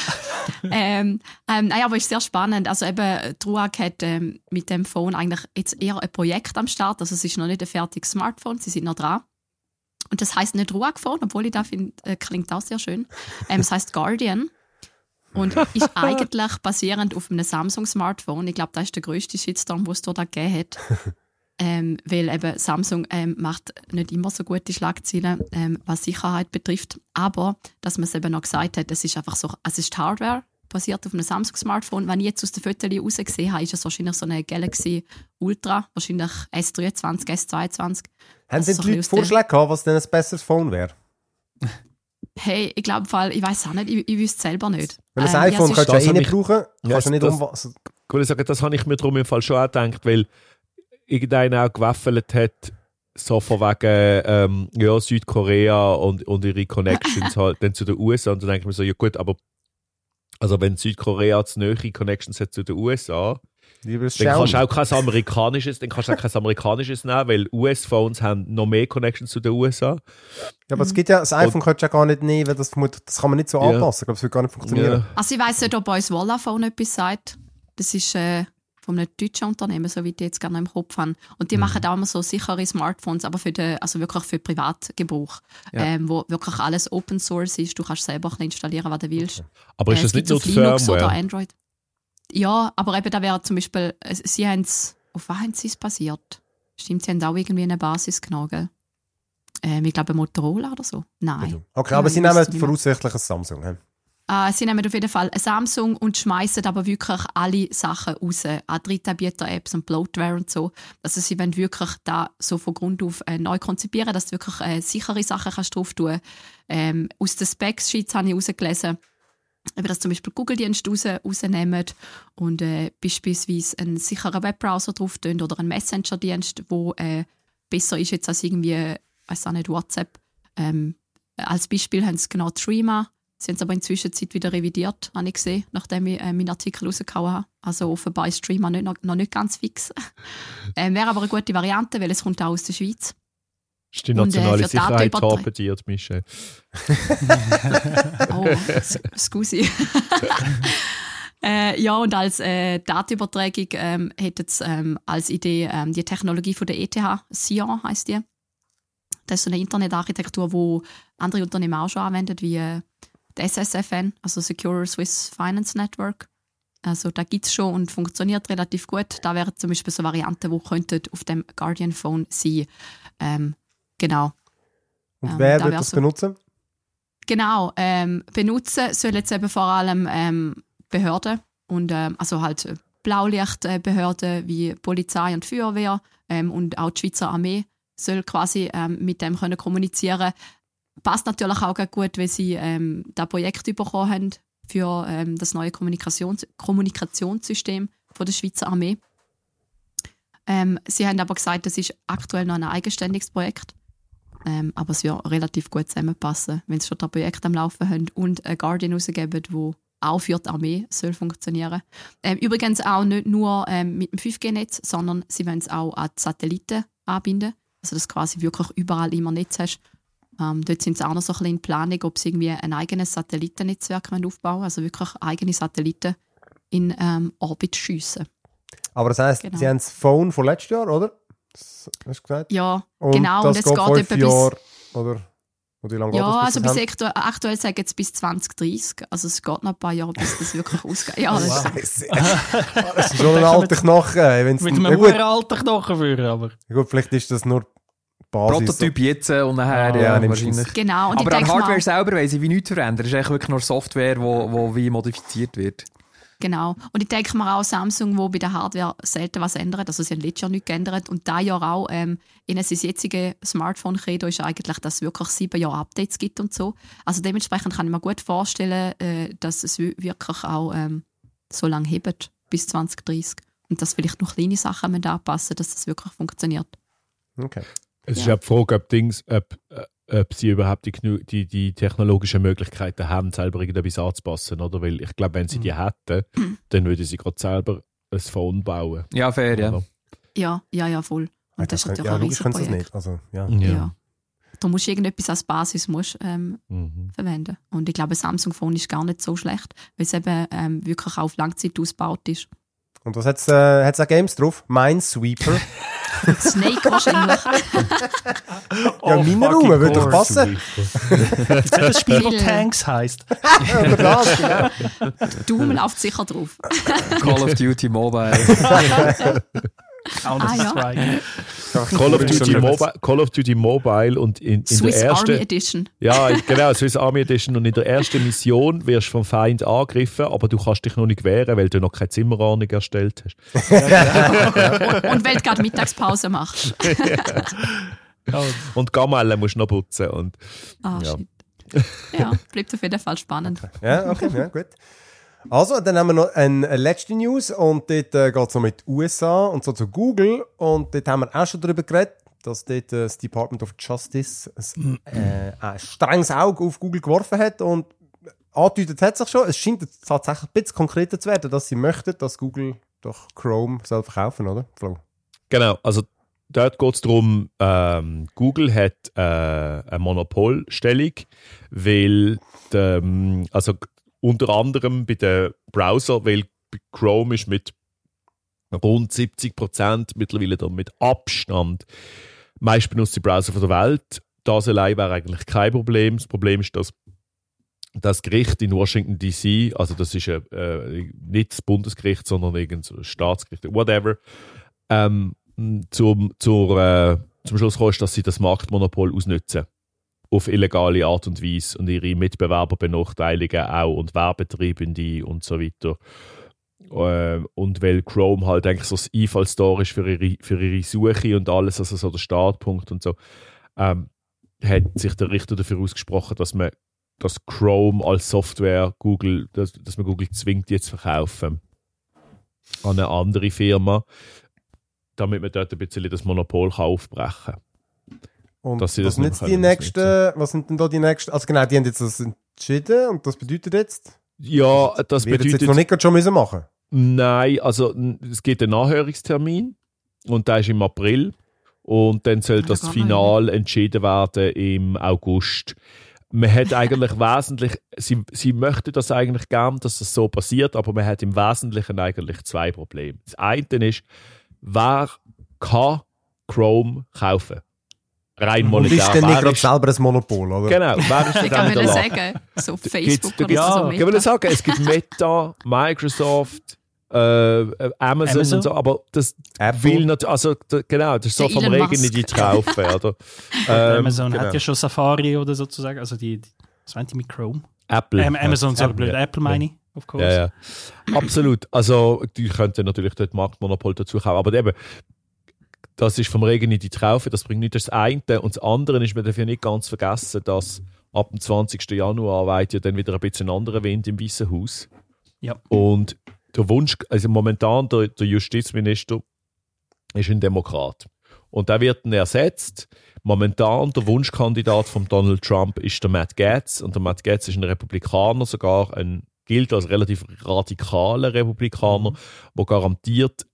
Speaker 2: Naja, aber ist sehr spannend. Also eben, Truag hat mit dem Phone eigentlich jetzt eher ein Projekt am Start. Also es ist noch nicht ein fertiges Smartphone, sie sind noch dran. Und das heisst nicht Truag-Phone, obwohl ich da finde, klingt auch sehr schön. Es heisst Guardian. Und ist eigentlich basierend auf einem Samsung-Smartphone. Ich glaube, das ist der grösste Shitstorm, den es dort gegeben hat. Weil eben Samsung macht nicht immer so gute Schlagzeilen, was Sicherheit betrifft. Aber, dass man es eben noch gesagt hat, es ist einfach so, es ist Hardware, basiert auf einem Samsung-Smartphone. Wenn ich jetzt aus den Fotos rausgesehen habe, ist es wahrscheinlich so eine Galaxy Ultra, wahrscheinlich S23, S22.
Speaker 3: Haben Sie die Leute Vorschläge gehabt, was denn ein besseres Phone wäre?
Speaker 2: Hey, ich glaube, ich weiß auch nicht, ich wüsste es selber nicht.
Speaker 3: Weil ein iPhone kannst du ja nicht brauchen, kannst du nicht umwachsen.
Speaker 4: Das habe ich mir darum im Fall schon auch gedacht, weil irgendeiner auch gewaffelt hat, so von wegen Südkorea und ihre Connections halt dann zu den USA. Und dann denke ich mir so, ja gut, aber also wenn Südkorea zu nahe Connections hat zu den USA, dann kannst du auch kein amerikanisches nehmen, weil US-Phones haben noch mehr Connections zu den USA.
Speaker 3: Ja, aber es gibt ja, das iPhone kannst du ja gar nicht nehmen, weil das kann man nicht so anpassen. Ich glaube, es wird gar nicht funktionieren.
Speaker 2: Ja. Also ich weiss nicht, ob uns Vodafone etwas sagt. Das ist von einem deutschen Unternehmen, so wie ich jetzt gerne im Kopf habe. Und die machen auch immer so sichere Smartphones, aber also wirklich für Privatgebrauch, wo wirklich alles Open Source ist. Du kannst selber installieren, was du willst.
Speaker 4: Okay. Aber ist das nicht nur
Speaker 2: die Linux oder Android? Ja, aber eben da wäre zum Beispiel, sie haben es, auf was haben sie es basiert? Stimmt, sie haben auch irgendwie eine Basis genommen. Ich glaube Motorola oder so. Nein.
Speaker 3: Okay, aber sie nehmen voraussichtlich ein Samsung.
Speaker 2: Sie nehmen auf jeden Fall ein Samsung und schmeißen aber wirklich alle Sachen raus. Auch Drittanbieter-Apps und Bloatware und so. Also sie wollen wirklich da so von Grund auf neu konzipieren, dass du wirklich sichere Sachen kannst drauf tun. Aus den Specs-Sheets habe ich herausgelesen, dass zum Beispiel Google-Dienste rausnehmen und beispielsweise einen sicheren Webbrowser drauf tun oder einen Messenger-Dienst, der besser ist jetzt als irgendwie, weiß auch nicht, WhatsApp. Als Beispiel haben sie genau Threema. Sie haben es aber in der Zwischenzeit wieder revidiert, habe ich gesehen, nachdem ich meinen Artikel rausgehauen habe. Also offenbar ist Threema noch nicht ganz fix. Wäre aber eine gute Variante, weil es kommt auch aus der Schweiz.
Speaker 4: Ist die nationale Sicherheit torpediert, Michel?
Speaker 2: Oh, scusi. Ja, und als Datenübertragung hätte es als Idee die Technologie von der ETH, Sion heisst die. Das ist so eine Internetarchitektur, die andere Unternehmen auch schon anwenden, wie die SSFN, also Secure Swiss Finance Network. Also da gibt es schon und funktioniert relativ gut. Da wären zum Beispiel so Varianten, die auf dem Guardian Phone sein. Genau.
Speaker 3: Und wer wird das benutzen?
Speaker 2: Genau, benutzen sollen jetzt eben vor allem Behörden und also halt Blaulichtbehörden wie Polizei und Feuerwehr und auch die Schweizer Armee soll quasi mit dem können kommunizieren. Passt natürlich auch gut, weil sie das Projekt bekommen haben für das neue Kommunikationssystem von der Schweizer Armee. Sie haben aber gesagt, das ist aktuell noch ein eigenständiges Projekt. Aber es wird relativ gut zusammenpassen, wenn sie schon das Projekt am Laufen haben und ein Guardian rausgeben, das auch für die Armee soll funktionieren. Übrigens auch nicht nur mit dem 5G-Netz, sondern sie wollen es auch an die Satelliten anbinden. Also dass du quasi wirklich überall immer Netz hast. Dort sind sie auch noch so ein bisschen in Planung, ob sie irgendwie ein eigenes Satellitennetzwerk aufbauen wollen, also wirklich eigene Satelliten in Orbit schiessen.
Speaker 3: Aber das heisst, Sie haben das Phone von letztes Jahr, oder? Das hast du gesagt?
Speaker 2: Ja,
Speaker 3: und
Speaker 2: genau.
Speaker 3: Das und es geht 5 Jahre, oder wie lange
Speaker 2: ja,
Speaker 3: geht das?
Speaker 2: Also bis aktuell sagen sie bis 2030. Also es geht noch ein paar Jahre, bis das wirklich ausgeht. Ja,
Speaker 3: das ist schon ein alter Knochen.
Speaker 6: Mit einem alten Knochen führen, aber...
Speaker 3: Ja, gut, vielleicht ist das nur Basis.
Speaker 1: Prototyp jetzt und nachher wahrscheinlich.
Speaker 2: Genau. Und
Speaker 1: aber an Hardware selber weiss ich wie nichts verändern. Es ist eigentlich wirklich nur Software, die wie modifiziert wird.
Speaker 2: Genau. Und ich denke mir auch Samsung, wo bei der Hardware selten was ändert. Also sie haben letztes Jahr nichts geändert. Und dieses Jahr auch, in sein jetziges Smartphone-Credo ist eigentlich, dass es wirklich 7 Jahre Updates gibt und so. Also dementsprechend kann ich mir gut vorstellen, dass es wirklich auch so lange hebt, bis 2030. Und dass vielleicht noch kleine Sachen anpassen müssen, dass das wirklich funktioniert.
Speaker 3: Okay.
Speaker 4: Es ist ja die Frage, ob ob sie überhaupt die technologischen Möglichkeiten haben, selber irgendetwas anzupassen, oder? Weil ich glaube, wenn sie die hätten, dann würden sie gerade selber ein Phone bauen.
Speaker 1: Ja, fair, ja.
Speaker 2: Ja, voll. Und das ist natürlich
Speaker 3: ja,
Speaker 2: ein
Speaker 3: Riesenprojekt. Das nicht. Also, ja.
Speaker 2: Da musst du irgendetwas als Basis verwenden. Und ich glaube, ein Samsung-Phone ist gar nicht so schlecht, weil es eben wirklich auf Langzeit ausgebaut ist.
Speaker 3: Und was hat's auch Games drauf? Minesweeper.
Speaker 2: Snake wahrscheinlich.
Speaker 3: Ja, meiner Raum würde doch passen.
Speaker 6: Ist das Spiel, das Tanks heisst?
Speaker 3: Oder das, genau.
Speaker 2: Daumen läuft sicher drauf.
Speaker 1: Call of Duty Mobile.
Speaker 2: Ja.
Speaker 4: Call of Duty Mobile und in
Speaker 2: Swiss
Speaker 4: der ersten...
Speaker 2: Army Edition.
Speaker 4: Ja, genau, Swiss Army Edition. Und in der ersten Mission wirst du vom Feind angegriffen, aber du kannst dich noch nicht wehren, weil du noch keine Zimmerordnung erstellt hast.
Speaker 2: Und weil du gerade Mittagspause machst.
Speaker 4: Und Gamellen musst du noch putzen. Und,
Speaker 2: shit. Ja, bleibt auf jeden Fall spannend.
Speaker 3: Ja, okay, ja, gut. Also, dann haben wir noch eine letzte News und dort geht es noch mit USA und so zu Google und dort haben wir auch schon darüber geredet, dass dort das Department of Justice ein strenges Auge auf Google geworfen hat und angedeutet hat sich schon, es scheint tatsächlich ein bisschen konkreter zu werden, dass sie möchten, dass Google doch Chrome soll verkaufen, oder? Flo?
Speaker 4: Genau, also dort geht es darum, Google hat eine Monopolstellung, weil also unter anderem bei den Browser, weil Chrome ist mit rund 70% mittlerweile dann mit Abstand meist benutzte Browser der Welt. Das allein wäre eigentlich kein Problem. Das Problem ist, dass das Gericht in Washington D.C., also das ist nicht das Bundesgericht, sondern irgendein Staatsgericht, whatever, zum Schluss kommt, dass sie das Marktmonopol ausnutzen. Auf illegale Art und Weise und ihre Mitbewerber benachteiligen auch und Werbetreibende und so weiter. Und weil Chrome halt eigentlich so das Einfallstor ist für ihre Suche und alles, also so der Startpunkt und so, hat sich der Richter dafür ausgesprochen, dass Chrome als Software dass man Google zwingt, die zu verkaufen an eine andere Firma, damit man dort ein bisschen das Monopol aufbrechen kann.
Speaker 3: Und was sind denn da die nächsten? Also genau, die haben jetzt das entschieden und das bedeutet jetzt?
Speaker 4: Ja, das bedeutet...
Speaker 3: jetzt noch nicht schon müssen machen?
Speaker 4: Nein, also es gibt einen Nachhörungstermin und der ist im April und dann soll das Final entschieden werden im August. Man hat eigentlich wesentlich... Sie möchten das eigentlich gern, dass das so passiert, aber man hat im Wesentlichen eigentlich zwei Probleme. Das eine ist, wer kann Chrome kaufen? Rein monetär.
Speaker 3: Du bist denn nicht gerade selber ein Monopol, oder?
Speaker 4: Genau. Wer ist
Speaker 2: ich kann mir sagen, so Facebook oder so.
Speaker 4: Ich will sagen, es gibt Meta, Microsoft, Amazon und so, aber das will natürlich, also genau, das ist so vom Regen nicht die Traufe, oder?
Speaker 6: Amazon hat ja schon Safari oder sozusagen, also was meint ihr mit Chrome?
Speaker 4: Apple.
Speaker 6: Amazon, sorry, blöd, Apple meine ich, of course.
Speaker 4: Ja. Absolut, also die könnten natürlich dort Marktmonopol dazu kaufen, aber eben, das ist vom Regen in die Traufe, das bringt nicht das eine. Und das andere ist, man darf ja nicht ganz vergessen, dass ab dem 20. Januar weht ja dann wieder ein bisschen anderer Wind im Weißen Haus.
Speaker 6: Ja.
Speaker 4: Und der Wunsch, also momentan der Justizminister ist ein Demokrat. Und der wird dann ersetzt. Momentan der Wunschkandidat von Donald Trump ist der Matt Gaetz. Und der Matt Gaetz ist ein Republikaner, sogar gilt als relativ radikaler Republikaner, der garantiert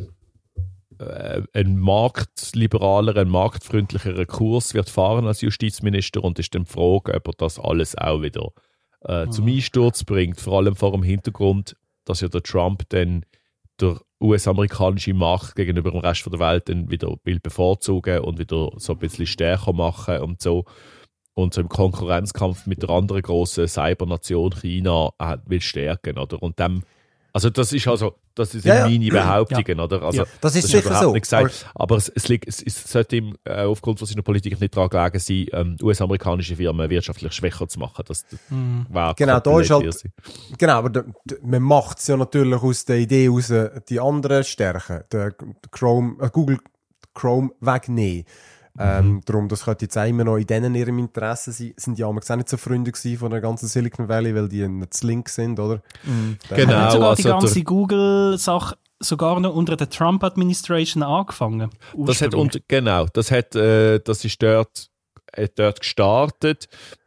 Speaker 4: ein marktliberaler, ein marktfreundlicherer Kurs wird fahren als Justizminister und ist dann die Frage, ob er das alles auch wieder zum Einsturz bringt. Vor allem vor dem Hintergrund, dass ja der Trump dann der US-amerikanische Macht gegenüber dem Rest der Welt dann wieder will bevorzugen und wieder so ein bisschen stärker machen und so. Und so im Konkurrenzkampf mit der anderen grossen Cybernation China will stärken, oder? Und dem also das ist meine Behauptungen, oder? Also,
Speaker 3: das ist sicher so.
Speaker 4: Aber es sollte ihm aufgrund von seiner Politik nicht daran gelegen sein, US-amerikanische Firmen wirtschaftlich schwächer zu machen. Das
Speaker 3: genau, da ist halt, genau, aber man macht es ja natürlich aus der Idee raus, die anderen Stärken, Google Chrome wegnehmen. Darum, das könnte jetzt auch immer noch in denen ihrem Interesse sein. Sind ja auch nicht so Freunde von der ganzen Silicon Valley, weil die nicht zu link sind, oder?
Speaker 6: Genau. Hat sogar die ganze Google-Sache sogar noch unter der Trump-Administration angefangen.
Speaker 4: Das ist dort, dort gestartet.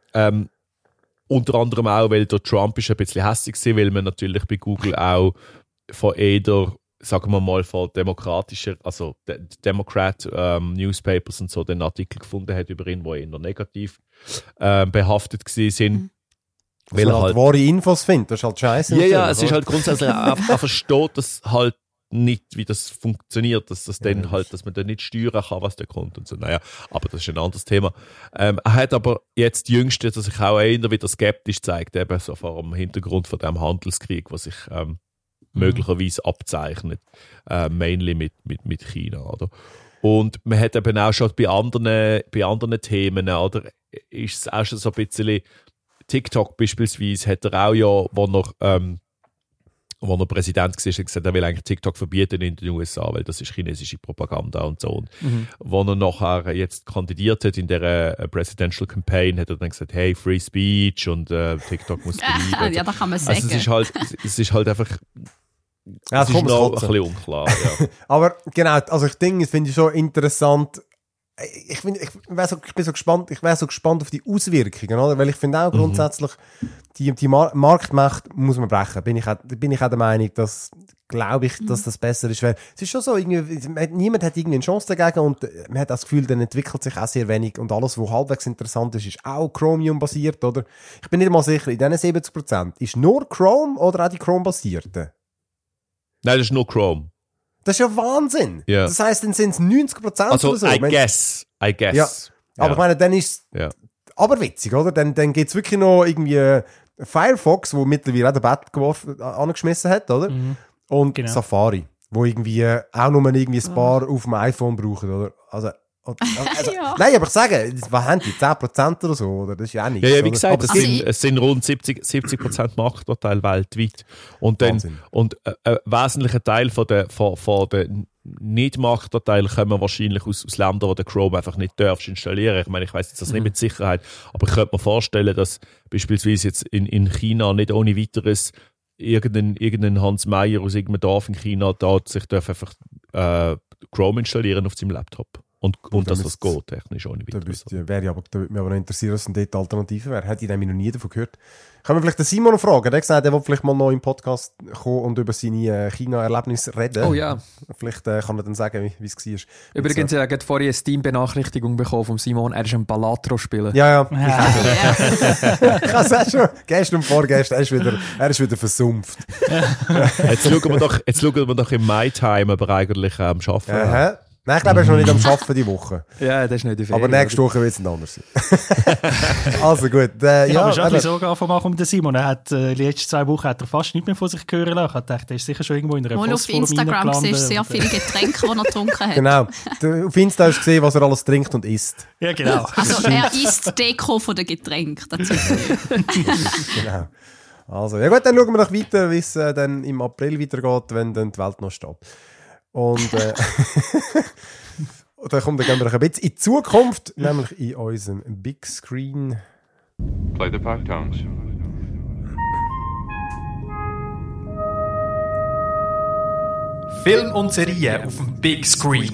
Speaker 4: Unter anderem auch, weil der Trump ist ein bisschen hässlich war, weil man natürlich bei Google auch von eher, sagen wir mal, von demokratischer, also Democrat Newspapers und so den Artikel gefunden hat über ihn, die eher negativ behaftet waren.
Speaker 3: Weil er halt wahre Infos findet, das ist halt scheiße.
Speaker 4: Ja, es ist halt grundsätzlich auch versteht, dass halt nicht, wie das funktioniert, dass das dann halt, dass man dann nicht steuern kann, was da kommt und so. Naja, aber das ist ein anderes Thema. Er hat aber jetzt jüngst, dass sich auch eher wieder skeptisch zeigt, eben so vor dem Hintergrund von dem Handelskrieg, was sich möglicherweise abzeichnet, mainly mit China, oder? Und man hat eben auch schon bei anderen Themen, oder? Ist es auch schon so ein bisschen TikTok beispielsweise hat er auch ja, wo er Präsident war, gesagt, er will eigentlich TikTok verbieten in den USA, weil das ist chinesische Propaganda und so. Und wo er nachher jetzt kandidiert hat in der Presidential Campaign, hat er dann gesagt, hey, Free Speech und TikTok muss bleiben.
Speaker 2: Ja, da kann man sagen.
Speaker 4: Also es ist halt einfach
Speaker 3: ja,
Speaker 4: es ist noch ein bisschen unklar. Ja.
Speaker 3: Aber genau, also ich finde ich schon interessant. Ich bin so gespannt auf die Auswirkungen, oder? Weil ich finde auch grundsätzlich, die Marktmacht muss man brechen. Bin ich auch der Meinung, dass das besser ist. Weil es ist schon so, niemand hat irgendwie eine Chance dagegen und man hat das Gefühl, dann entwickelt sich auch sehr wenig und alles, was halbwegs interessant ist, ist auch Chromium-basiert, oder? Ich bin nicht mal sicher, in diesen 70% ist nur Chrome oder auch die Chrome-basierten?
Speaker 4: Nein, das ist nur Chrome.
Speaker 3: Das ist ja Wahnsinn.
Speaker 4: Yeah.
Speaker 3: Das heisst, dann sind es 90%
Speaker 4: also,
Speaker 3: oder so.
Speaker 4: I guess.
Speaker 3: Ja, aber ich meine, dann ist es aber witzig, oder? Dann gibt es wirklich noch irgendwie Firefox, wo mittlerweile auch den Bett angeschmissen hat, oder? Und Safari, wo irgendwie auch nur irgendwie ein paar auf dem iPhone brauchen, oder? Also nein, aber ich sage, was haben die? 10% oder so? Oder? Das ist ja auch nichts.
Speaker 4: Ja, wie gesagt, es sind rund 70% Marktanteil weltweit. Und dann, und ein wesentlicher Teil von der Nicht-Marktanteil kommen wahrscheinlich aus Ländern, wo der Chrome einfach nicht darfst installieren. Ich meine, ich weiss jetzt das nicht mit Sicherheit, aber ich könnte mir vorstellen, dass beispielsweise jetzt in China nicht ohne weiteres irgendein Hans Meyer aus irgendeinem Dorf in China da sich einfach Chrome installieren auf seinem Laptop. Und dass das geht, technisch ohne weiteres.
Speaker 3: Da würde mich aber noch interessieren, was denn dort die Alternative wäre. Hätte ich nämlich noch nie davon gehört. Können wir vielleicht den Simon noch fragen? Der hat gesagt, er will vielleicht mal noch im Podcast kommen und über seine China-Erlebnisse reden.
Speaker 1: Oh ja.
Speaker 3: Vielleicht kann er dann sagen, wie es war.
Speaker 1: Übrigens, ich habe vorhin eine Steam-Benachrichtigung bekommen von Simon. Er ist ein Balatro spielen.
Speaker 3: Ja. Ich habe es auch schon gestern und vorgestern. Er ist wieder versumpft.
Speaker 4: Jetzt schauen wir doch im MyTime aber eigentlich am Arbeiten.
Speaker 3: Nein, ich glaube, er ist noch nicht am Arbeiten diese Woche.
Speaker 1: Ja, das ist nicht die Ferien.
Speaker 3: Aber nächste Woche wird es anders sein. Also gut.
Speaker 6: Ich habe schon ein bisschen Sorge angefangen mit dem Simon. Er hat die letzten 2 Wochen hat er fast nicht mehr von sich hören lassen. Ich dachte, er ist sicher schon irgendwo in einer
Speaker 2: Phosphormine gelandet. Auf Instagram siehst du sehr viele Getränke, die er getrunken hat.
Speaker 3: Genau. Auf Insta hast du gesehen, was er alles trinkt und isst.
Speaker 6: Ja, genau.
Speaker 2: Also er isst Deko von den Getränken.
Speaker 3: Genau. Also, ja gut, dann schauen wir noch weiter, wie es dann im April weitergeht, wenn dann die Welt noch steht. Und dann gehen wir noch ein bisschen in die Zukunft, nämlich in unserem Big Screen.
Speaker 7: Play the five tones.
Speaker 5: Film und Serie auf dem Big Screen.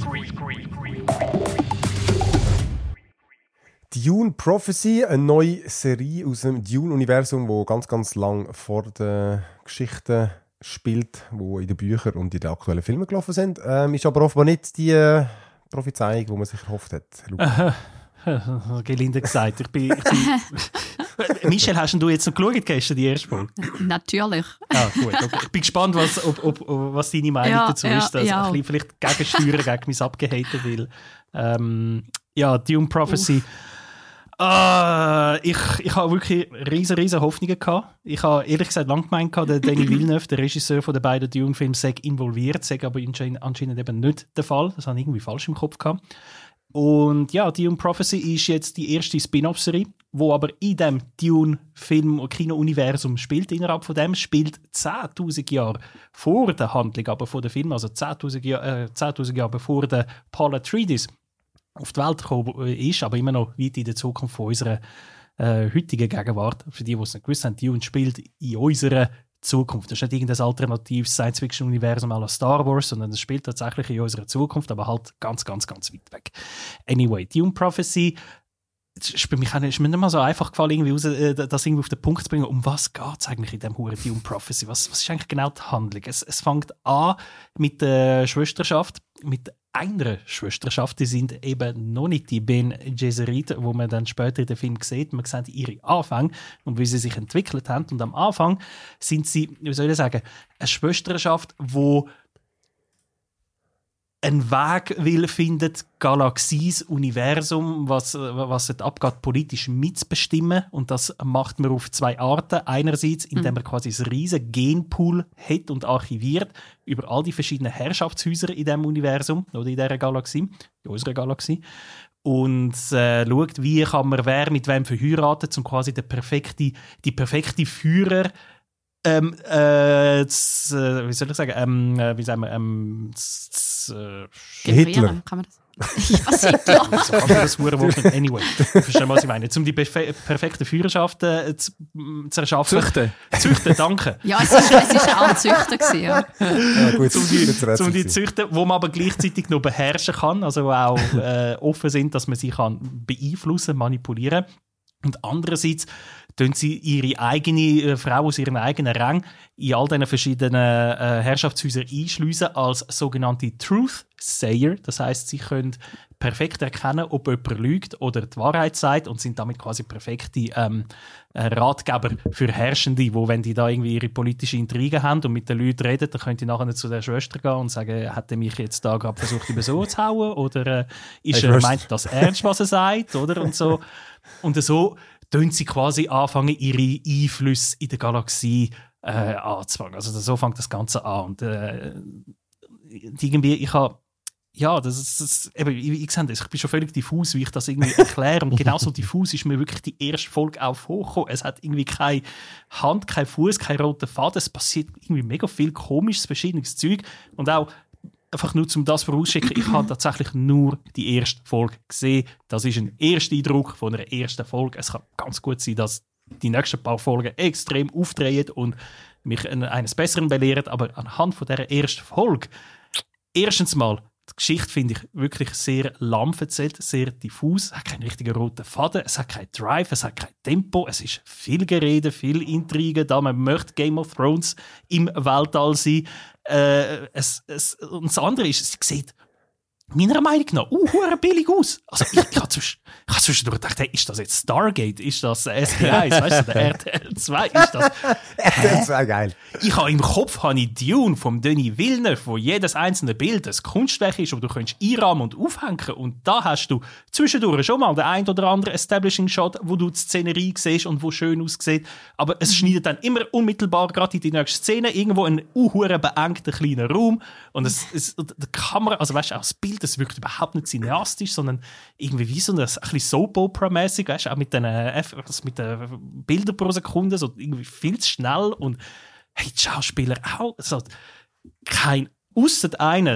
Speaker 3: Dune Prophecy, eine neue Serie aus dem Dune-Universum, wo ganz, ganz lang vor der Geschichte spielt, die in den Büchern und in den aktuellen Filmen gelaufen sind. Ist aber offenbar nicht die Prophezeiung, die man sich erhofft hat.
Speaker 6: Gelinde gesagt. Michelle, hast du jetzt noch geschaut gestern, die erste Folge?
Speaker 2: Natürlich.
Speaker 6: Gut. Okay. Ich bin gespannt, was deine Meinung dazu ist. Also ein bisschen vielleicht gegensteuern, gegen mein Abgehaten will. Dune Prophecy. Ich habe wirklich riesen Hoffnungen gehabt. Ich habe ehrlich gesagt lange gemeint, der Denis Villeneuve, der Regisseur von den beiden Dune-Filmen, sei involviert, sei aber anscheinend eben nicht der Fall. Das habe ich irgendwie falsch im Kopf gehabt. Und ja, Dune Prophecy ist jetzt die erste Spin-off-Serie, wo aber in dem Dune-Film- und Kino-Universum spielt. Innerhalb von dem spielt 10'000 Jahre vor der Handlung, aber vor dem Film, also 10'000 Jahre bevor der Paul Atreides auf die Welt gekommen ist, aber immer noch weit in der Zukunft von unserer heutigen Gegenwart. Für die es nicht gewusst haben, Dune spielt in unserer Zukunft. Das ist nicht irgendein alternatives Science-Fiction-Universum à la Star Wars, sondern es spielt tatsächlich in unserer Zukunft, aber halt ganz, ganz, ganz weit weg. Anyway, Dune Prophecy, es ist mir nicht mal so einfach gefallen, irgendwie das irgendwie auf den Punkt zu bringen, um was geht es eigentlich in diesem Huren Dune Prophecy? Was ist eigentlich genau die Handlung? Es fängt an mit der Schwesterschaft, mit einer Schwesterschaft, die sind eben noch nicht die Bene Gesserit, wo man dann später in dem Film sieht. Man sieht ihre Anfänge und wie sie sich entwickelt haben. Und am Anfang sind sie, wie soll ich sagen, eine Schwesterschaft, wo einen Weg findet, Galaxies Universum, was dort abgeht, politisch mitzubestimmen. Und das macht man auf 2 Arten. Einerseits, indem man quasi ein riesen Genpool hat und archiviert über all die verschiedenen Herrschaftshäuser in diesem Universum oder in dieser Galaxie, in unserer Galaxie. Und schaut, wie kann man wer mit wem verheiraten, um quasi die perfekte Führer wie soll ich sagen, wie sagen wir,
Speaker 2: Hitler. Kann man das? Was Hitler?
Speaker 6: So kann man das Wort nicht. Anyway, verstehen, was ich meine. Um die perfekte Führerschaft zu erschaffen. Züchten, danke.
Speaker 2: Ja, es war auch Züchten gewesen, ja.
Speaker 3: Ja, gut,
Speaker 6: um die züchten, wo man aber gleichzeitig noch beherrschen kann, also auch offen sind, dass man sie kann beeinflussen, manipulieren. Und andererseits tun sie ihre eigene Frau aus ihren eigenen Rang in all diesen verschiedenen Herrschaftshäusern einschliessen als sogenannte Truth Sayer. Das heisst, sie können perfekt erkennen, ob jemand lügt oder die Wahrheit sagt und sind damit quasi perfekte Ratgeber für Herrschende, wo, wenn die da irgendwie ihre politische Intrigen haben und mit den Leuten reden, dann können die nachher zu der Schwester gehen und sagen, hat er mich jetzt da gerade versucht, über so zu hauen oder meint das ernst, was er sagt, oder? Und so tun sie quasi anfangen, ihre Einflüsse in der Galaxie anzufangen. Also so fängt das Ganze an. Und irgendwie, ich habe eben, ich sehe das, ich bin schon völlig diffus, wie ich das irgendwie erkläre. Und genauso diffus ist mir wirklich die erste Folge auch hochgekommen. Es hat irgendwie keine Hand, kein Fuß, kein roter Faden. Es passiert irgendwie mega viel komisches, verschiedenes Zeug. Und auch einfach nur, um das vorausschicken, ich habe tatsächlich nur die erste Folge gesehen. Das ist ein erster Eindruck von einer ersten Folge. Es kann ganz gut sein, dass die nächsten paar Folgen extrem aufdrehen und mich eines Besseren belehren. Aber anhand von dieser ersten Folge, erstens mal, die Geschichte finde ich wirklich sehr lahm erzählt, sehr diffus. Es hat keinen richtigen roten Faden, es hat keinen Drive, es hat kein Tempo, es ist viel Gerede, viel Intrigen. Da man möchte Game of Thrones im Weltall sein. Und das andere ist, sie sieht meiner Meinung nach billig aus. Also ich habe zwischendurch gedacht, hey, ist das jetzt Stargate? Ist das SG1? Weißt du, der RTL 2? Ist das...
Speaker 3: RTL 2, geil.
Speaker 6: Ich habe im Kopf Dune vom Denis Villeneuve, wo jedes einzelne Bild ein Kunstwerk ist, wo du kannst einrahmen und aufhängen. Und da hast du zwischendurch schon mal den ein oder anderen Establishing-Shot, wo du die Szenerie siehst und wo schön aussieht. Aber es schneidet dann immer unmittelbar gerade in die nächste Szene irgendwo in einen beengten kleinen Raum. Und die Kamera, also weißt du, auch das Bild, das wirkt überhaupt nicht cineastisch, sondern irgendwie wie so ein bisschen Soap-Opera-mäßig, weißt du, auch mit den Bildern pro Sekunde, so irgendwie viel zu schnell. Und hey, die Schauspieler auch, also kein, ausser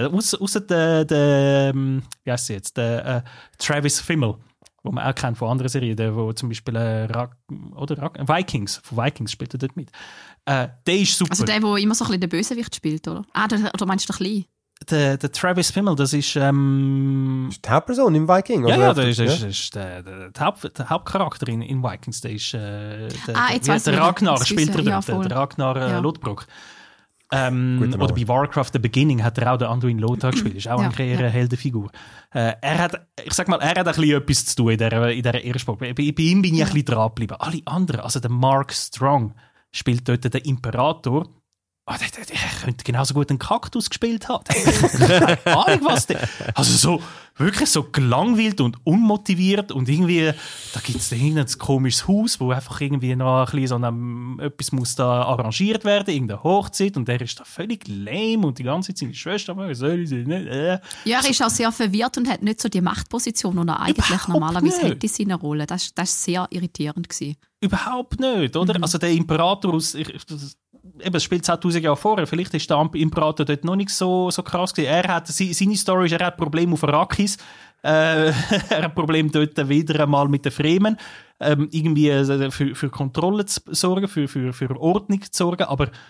Speaker 6: der wie heißt sie jetzt, der Travis Fimmel, wo man auch kennt von anderen Serien, der wo zum Beispiel Vikings, von Vikings spielt er dort mit. Der ist super.
Speaker 2: Also der immer so ein bisschen der Bösewicht spielt, oder? Oder meinst du den Kleinen?
Speaker 6: Der Travis Fimmel, das ist...
Speaker 3: Ist die Hauptperson im Viking? Oder?
Speaker 6: Ja, das ist der Hauptcharakter in Vikings. Der ist der Ragnar, spielt er dort, der Ragnar Lodbrok. Oder bei Warcraft The Beginning hat er auch den Anduin Lothar gespielt. Das ist auch eine eher Heldenfigur. Er hat ein bisschen etwas zu tun in dieser ersten Folge. Bei ihm bin ich ein bisschen dran geblieben. Alle anderen, also der Mark Strong spielt dort den Imperator. Oh, der könnte genauso gut einen Kaktus gespielt haben. Keine Ahnung, was der... Also so, wirklich so gelangweilt und unmotiviert und irgendwie, da gibt es irgendein komisches Haus, wo einfach irgendwie noch ein bisschen etwas muss da arrangiert werden, irgendeine Hochzeit und der ist da völlig lame und die ganze Zeit seine Schwester, soll sie nicht...
Speaker 2: Ja, er ist auch sehr verwirrt und hat nicht so die Machtposition, die er eigentlich normalerweise hätte in seiner Rolle. Das war sehr irritierend gewesen.
Speaker 6: Überhaupt nicht, oder? Also der Imperator aus... es spielt 2000 Jahre vorher. Vielleicht ist der Imperator dort noch nicht so krass gewesen. Seine Story ist, er hat Probleme auf Arrakis. Er hat Probleme dort wieder einmal mit den Fremen. Irgendwie für Kontrolle zu sorgen, für Ordnung zu sorgen. Aber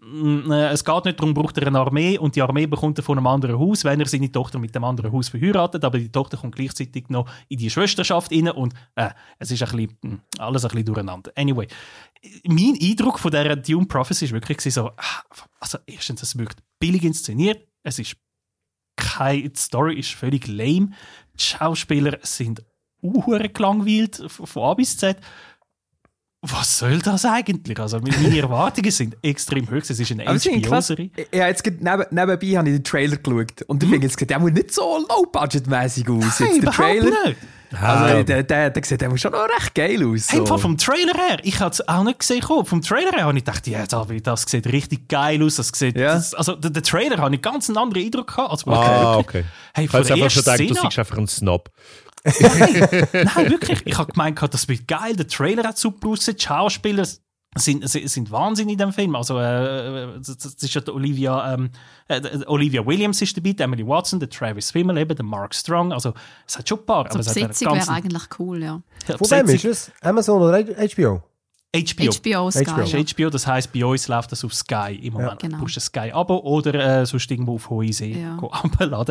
Speaker 6: es geht nicht darum, braucht er eine Armee und die Armee bekommt er von einem anderen Haus, wenn er seine Tochter mit dem anderen Haus verheiratet, aber die Tochter kommt gleichzeitig noch in die Schwesterschaft rein und es ist alles ein bisschen durcheinander. Anyway, mein Eindruck von dieser Dune Prophecy ist wirklich so, also erstens, es wirkt billig inszeniert, die Story ist völlig lame, die Schauspieler sind gelangweilt von A bis Z. Was soll das eigentlich? Also meine Erwartungen sind extrem hoch. Es ist eine HBO-Serie.
Speaker 1: Ja, jetzt nebenbei habe ich den Trailer geschaut und ich finde, es sieht auch nicht so low-budget-mäßig aus.
Speaker 6: Nein,
Speaker 1: jetzt der Trailer.
Speaker 6: Nicht.
Speaker 1: Also der sieht schon noch recht geil aus.
Speaker 6: So. Hey, vom Trailer her, ich habe es auch nicht gesehen. Vom Trailer her habe ich gedacht, ja, das sieht richtig geil aus. Der Trailer habe ich ganz einen anderen Eindruck gehabt.
Speaker 4: Okay.
Speaker 6: Hey,
Speaker 4: ich habe einfach schon gedacht, du bist einfach ein Snob.
Speaker 6: Nein, wirklich. Ich habe gemeint, das wird geil. Der Trailer hat super ausgesehen. Die Schauspieler sind Wahnsinn in diesem Film. Also, das ist ja Olivia Williams ist dabei, Emily Watson, der Travis Fimmel, eben, der Mark Strong. Also, es hat schon ein paar.
Speaker 2: So, die Besetzung wäre eigentlich cool, ja.
Speaker 3: Von wem ist es? Amazon oder HBO?
Speaker 2: HBO, Sky.
Speaker 6: HBO, das heisst, bei uns läuft das auf Sky im Moment.
Speaker 2: Genau.
Speaker 6: Du musst ein Sky-Abo oder sonst irgendwo auf Hohe See abladen.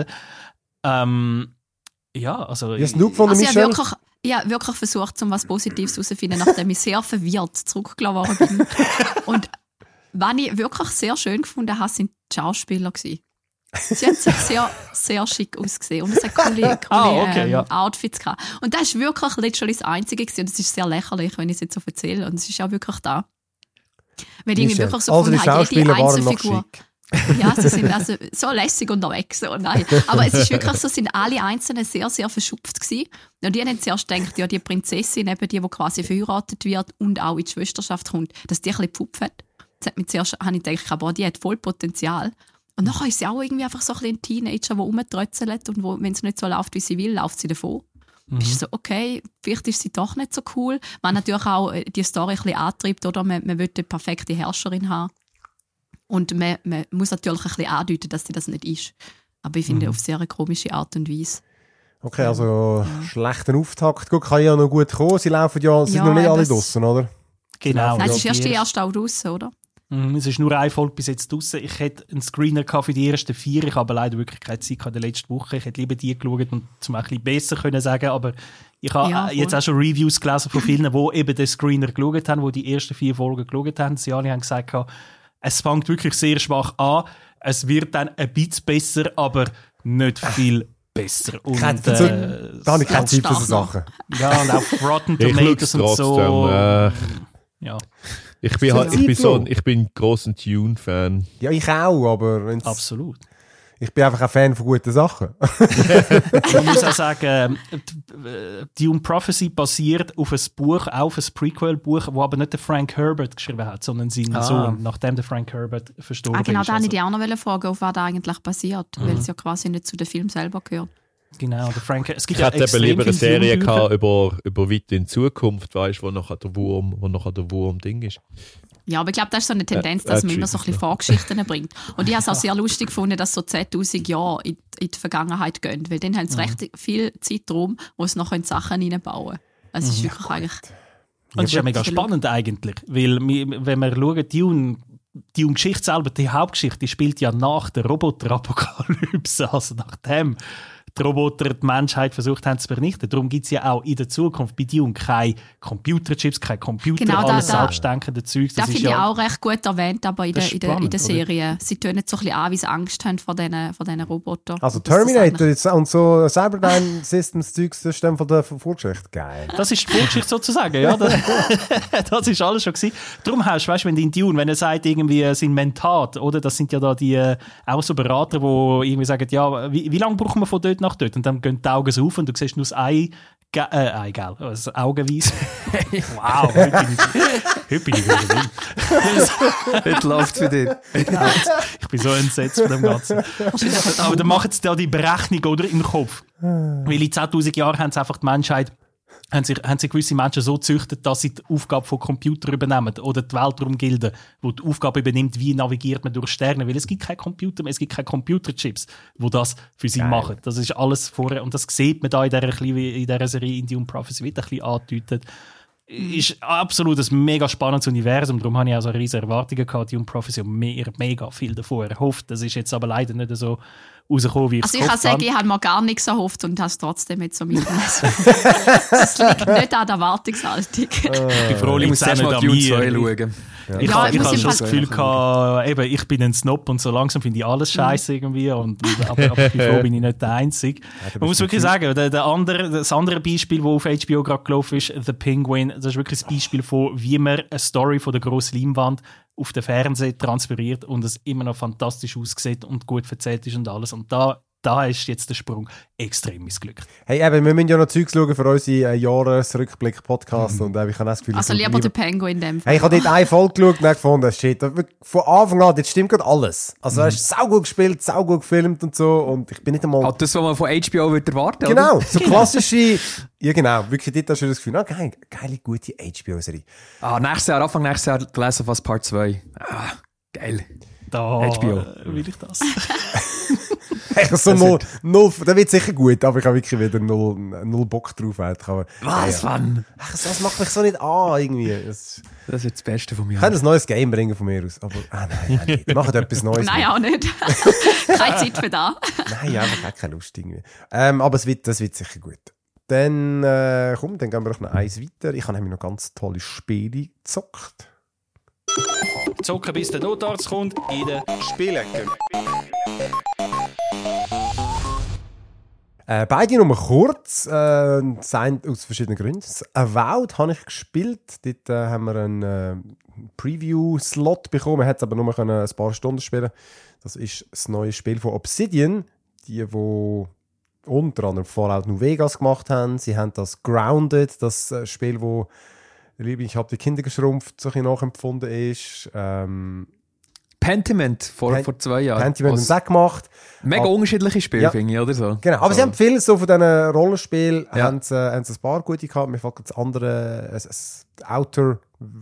Speaker 6: Ja, also...
Speaker 3: Ich
Speaker 2: habe wirklich versucht, um was Positives herauszufinden, nachdem ich sehr verwirrt zurückgelassen bin. Und was ich wirklich sehr schön gefunden habe, sind die Schauspieler gewesen. Sie haben sich sehr, sehr schick ausgesehen und es hat coole Outfits gehabt. Und das war wirklich literally das Einzige gewesen. Und es ist sehr lächerlich, wenn ich es jetzt so erzähle. Und es ist auch wirklich da. Weil ich wirklich so
Speaker 3: die Schauspieler waren noch schick.
Speaker 2: Ja, sie sind also so lässig unterwegs. So, nein. Aber es ist wirklich so, sind alle Einzelnen sehr, sehr verschupft gewesen. Und die haben zuerst gedacht, ja, die Prinzessin, eben die quasi verheiratet wird und auch in die Schwesterschaft kommt, dass die ein bisschen gepupft hat. Das hat mich zuerst, habe ich gedacht, boah, die hat voll Potenzial. Und nachher ist sie auch irgendwie einfach so ein bisschen ein Teenager, der rumtrötzelt und wo, wenn es nicht so läuft, wie sie will, läuft sie davon. Ist so, okay, vielleicht ist sie doch nicht so cool. Man natürlich auch die Story ein bisschen antreibt, oder? Man will die perfekte Herrscherin haben. Und man muss natürlich ein bisschen andeuten, dass sie das nicht ist. Aber ich finde, auf sehr eine komische Art und Weise.
Speaker 3: Okay, also schlechter Auftakt. Gut, kann ja noch gut kommen. Sie laufen sind noch nicht alle draussen, oder?
Speaker 6: Genau.
Speaker 2: Nein, es ist erst die erste auch draussen, oder?
Speaker 6: Es ist nur eine Folge bis jetzt draussen. Ich hätte einen Screener für die ersten 4. Ich habe leider wirklich keine Zeit in der letzten Woche. Ich hätte lieber die geschaut und zum ein bisschen besser können sagen. Aber ich habe jetzt auch schon Reviews gelesen von vielen, die eben den Screener geschaut haben, die ersten 4 Folgen geschaut haben. Sie alle haben gesagt, es fängt wirklich sehr schwach an. Es wird dann ein bisschen besser, aber nicht viel besser. Und,
Speaker 3: da habe ich keine Zeit für so Sachen.
Speaker 6: Ja, und auch Rotten Tomatoes und so. Ja.
Speaker 4: Ich bin ein grosser Dune-Fan.
Speaker 3: Ja, ich auch, aber...
Speaker 6: Absolut.
Speaker 3: Ich bin einfach ein Fan von guten Sachen.
Speaker 6: Man muss auch sagen, Dune Prophecy basiert auf ein Buch, auch auf ein Prequel-Buch, das aber nicht der Frank Herbert geschrieben hat, sondern sein Sohn, nachdem der Frank Herbert verstorben ist.
Speaker 2: Genau, da wollte ich auch noch fragen, auf was da eigentlich basiert, weil es ja quasi nicht zu dem Film selber gehört.
Speaker 6: Genau, der Frank. Es gibt
Speaker 4: ich hätte eben lieber eine Serie gehabt über weit in Zukunft, weißt, wo nachher der Wurm Ding ist.
Speaker 2: Ja, aber ich glaube, das ist so eine Tendenz, dass man immer so ein bisschen Vorgeschichten bringt. Und ich habe es auch sehr lustig gefunden, dass so 10'000 Jahre in die Vergangenheit gehen, weil dann haben sie recht viel Zeitraum, wo sie noch Sachen reinbauen können. Also es ist wirklich eigentlich...
Speaker 6: Und es ist ja mega spannend eigentlich, weil wenn wir schauen, die Geschichte selber, die Hauptgeschichte, die spielt ja nach der Roboterapokalypse, also nachdem die Roboter die Menschheit versucht haben zu vernichten. Darum gibt es ja auch in der Zukunft bei Dune keine Computerchips, keine Computer,
Speaker 2: genau,
Speaker 6: alles selbstdenkende Zeug.
Speaker 2: Das finde ich auch recht gut erwähnt, aber in der Serie. Sie tun jetzt so ein bisschen an, wie sie Angst haben vor diesen Robotern.
Speaker 3: Also Terminator und so Cyberdyne Systems Zeugs, das ist dann von der Vorgeschichte. Geil.
Speaker 6: Das ist die Vorgeschichte sozusagen, ja. Das ist alles schon gewesen. Darum hast du, weißt, wenn in Dune, wenn er sagt, irgendwie sein Mentat, oder? Das sind ja da die auch so Berater, die irgendwie sagen, ja, wie lange brauchen wir von dort nach dort? Und dann gehen die Augen so auf und du siehst nur das das Augenweis. Wow, heute bin ich wieder drin.
Speaker 1: Heute läuft für dich.
Speaker 6: Ich bin so entsetzt von dem Ganzen. Aber dann machen sie da die Berechnung, oder, im Kopf. Weil in 10'000 Jahren haben sie einfach die Menschheit, haben sie gewisse Menschen so gezüchtet, dass sie die Aufgabe von Computern übernehmen oder die Weltraumgilde, die die Aufgabe übernimmt, wie navigiert man durch Sterne, weil es gibt keine Computer mehr, es gibt keine Computerchips, die das für sie machen. Das ist alles vorher, und das sieht man da in dieser Serie in Dune Prophecy, wird ein bisschen angedeutet. ist absolut ein mega spannendes Universum. Darum habe ich auch so riesige Erwartungen gehabt. Young Prophecy und mega viel davon erhofft. Das ist jetzt aber leider nicht so rausgekommen, wie ich es
Speaker 2: gehofft habe. Also ich kann sagen, ich habe mir gar nichts erhofft und habe es trotzdem jetzt so mitgemessen. Das liegt nicht an der Erwartungshaltung.
Speaker 6: Die Frau liegt auch nicht an mir.
Speaker 1: Ja.
Speaker 6: Ich habe schon das Gefühl gehabt, eben, ich bin ein Snob und so langsam finde ich alles scheiße irgendwie. Aber ich bin froh, bin ich nicht der Einzige. Man muss wirklich sagen, das andere Beispiel, das auf HBO gerade gelaufen ist, The Penguin, das ist wirklich ein Beispiel von, wie man eine Story von der grossen Leinwand auf den Fernseher transferiert und es immer noch fantastisch aussieht und gut erzählt ist und alles. Und da ist jetzt der Sprung extrem missglückt.
Speaker 3: Hey, eben, wir müssen ja noch Zeugs schauen für unsere Jahresrückblick-Podcast und ich habe das Gefühl...
Speaker 2: Also lieber der Penguin in dem Fall.
Speaker 3: Hey, ich habe dort eine Folge geschaut und gefunden, shit, von Anfang an, das stimmt gerade alles. Also er ist saugut gespielt, saugut gefilmt und so und ich bin nicht einmal...
Speaker 1: Das, was man von HBO würde erwarten,
Speaker 3: genau,
Speaker 1: oder?
Speaker 3: so klassische... Ja genau, wirklich dort hast du das Gefühl, geile, gute HBO-Serie.
Speaker 1: Anfang nächstes Jahr gelesen was Part 2. Geil.
Speaker 6: Da
Speaker 1: HBO.
Speaker 6: Will ich das.
Speaker 3: So null, der wird sicher gut, aber ich habe wirklich wieder null Bock drauf.
Speaker 1: Was, Mann?
Speaker 3: Das macht mich so nicht an, irgendwie.
Speaker 1: Das wird das Beste von mir.
Speaker 3: Ich kann ein neues Game bringen von mir aus, aber nein, macht etwas Neues.
Speaker 2: Nein, auch nicht. Keine Zeit für das.
Speaker 3: Nein, einfach keine Lust irgendwie. Aber das wird sicher gut. Dann, dann gehen wir noch eins weiter. Ich habe nämlich noch ganz tolle Spiele gezockt.
Speaker 6: Zocken, bis der Notarzt kommt, in der
Speaker 3: Spielecke. Beide nur kurz, sind aus verschiedenen Gründen. Avowed habe ich gespielt. Dort haben wir einen Preview-Slot bekommen. Man hat es aber nur ein paar Stunden spielen. Das ist das neue Spiel von Obsidian. Die unter anderem Fallout New Vegas gemacht haben. Sie haben das Grounded, das Spiel, wo ich habe die Kinder geschrumpft, so ein bisschen nachempfunden ist.
Speaker 1: Pentiment vor 2 Jahren.
Speaker 3: Pentiment haben sie gemacht.
Speaker 1: Mega unterschiedliche Spiele,
Speaker 3: ja.
Speaker 1: finde ich, oder so?
Speaker 3: Genau, aber
Speaker 1: so.
Speaker 3: sie haben viel so von diesen Rollenspielen,
Speaker 1: ja.
Speaker 3: haben sie ein paar gute gehabt. Mir fällt das andere, Outer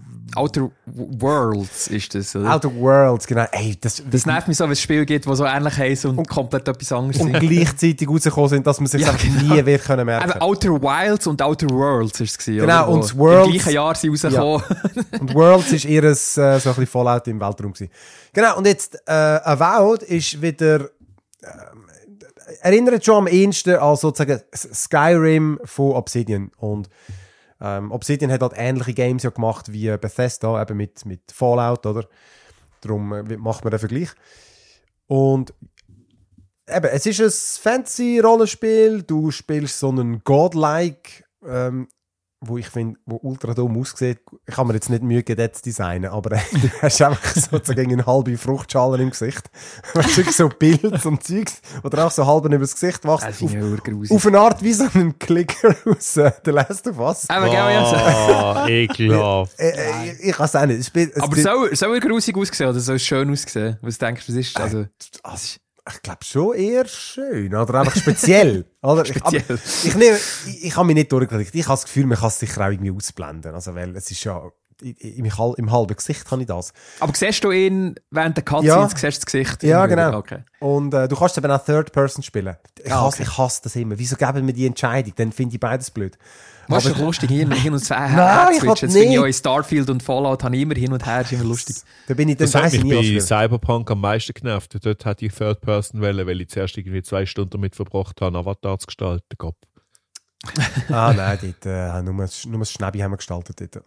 Speaker 1: Worlds ist das, oder?
Speaker 3: Outer Worlds, genau. Ey, das
Speaker 1: nervt mich so, wenn es Spiele gibt, die so ähnlich heißen und komplett etwas anderes
Speaker 3: sind. Und gleichzeitig rausgekommen sind, dass man sich
Speaker 1: genau.
Speaker 3: nie wird können merken.
Speaker 1: Aber Outer Wilds und Outer Worlds ist es gewesen,
Speaker 3: genau,
Speaker 1: oder?
Speaker 3: Und Worlds...
Speaker 1: Im gleichen Jahr sind rausgekommen.
Speaker 3: Ja. Und Worlds ist eher so ein bisschen Fallout im Weltraum gewesen. Genau, und jetzt Avowed ist wieder... erinnert schon am ehesten an sozusagen Skyrim von Obsidian. Und Obsidian hat halt ähnliche Games ja gemacht wie Bethesda, eben mit Fallout, oder? Darum macht man den Vergleich. Und eben, es ist ein Fantasy-Rollenspiel. Du spielst so einen Godlike, wo ich finde, wo ultra dumm aussieht. Ich habe mir jetzt nicht Mühe gegeben, das zu designen, aber du hast einfach sozusagen eine halbe Fruchtschale im Gesicht. Weißt du, so Bild und Zeugs, oder auch so halb über das Gesicht machst. Auf eine Art wie so einen Klicker aus The Last of Us.
Speaker 1: Aber ja.
Speaker 4: Ekelhaft.
Speaker 3: Ich kann es auch nicht.
Speaker 1: Aber soll er grusig aussehen oder soll es schön aussehen? Was denkst du, was ist? Also,
Speaker 3: ich glaube schon eher schön, oder einfach speziell. Oder?
Speaker 1: Speziell.
Speaker 3: Ich habe mich nicht durchgeklickt. Ich habe das Gefühl, man kann es sicher auch irgendwie ausblenden. Also, weil es ist ja, im halben Gesicht habe ich das.
Speaker 1: Aber siehst du ihn während der Cutscenes, siehst du das Gesicht?
Speaker 3: Ja, genau.
Speaker 1: Okay.
Speaker 3: Und du kannst eben auch Third Person spielen. Ich hasse das immer. Wieso geben wir die Entscheidung? Dann finde ich beides blöd.
Speaker 1: Was ist doch lustig, hin und her
Speaker 3: Nein,
Speaker 1: switchen. Das finde ich auch in Starfield und Fallout habe ich immer hin und her, ist immer lustig.
Speaker 3: Da bin ich
Speaker 4: das hat mich bei Cyberpunk am meisten genervt. Dort hatte ich Third Person wählen, weil ich zuerst irgendwie 2 Stunden damit verbracht habe, Avatar zu gestalten.
Speaker 3: Nein, dort, nur das Schnäbi haben wir gestaltet dort.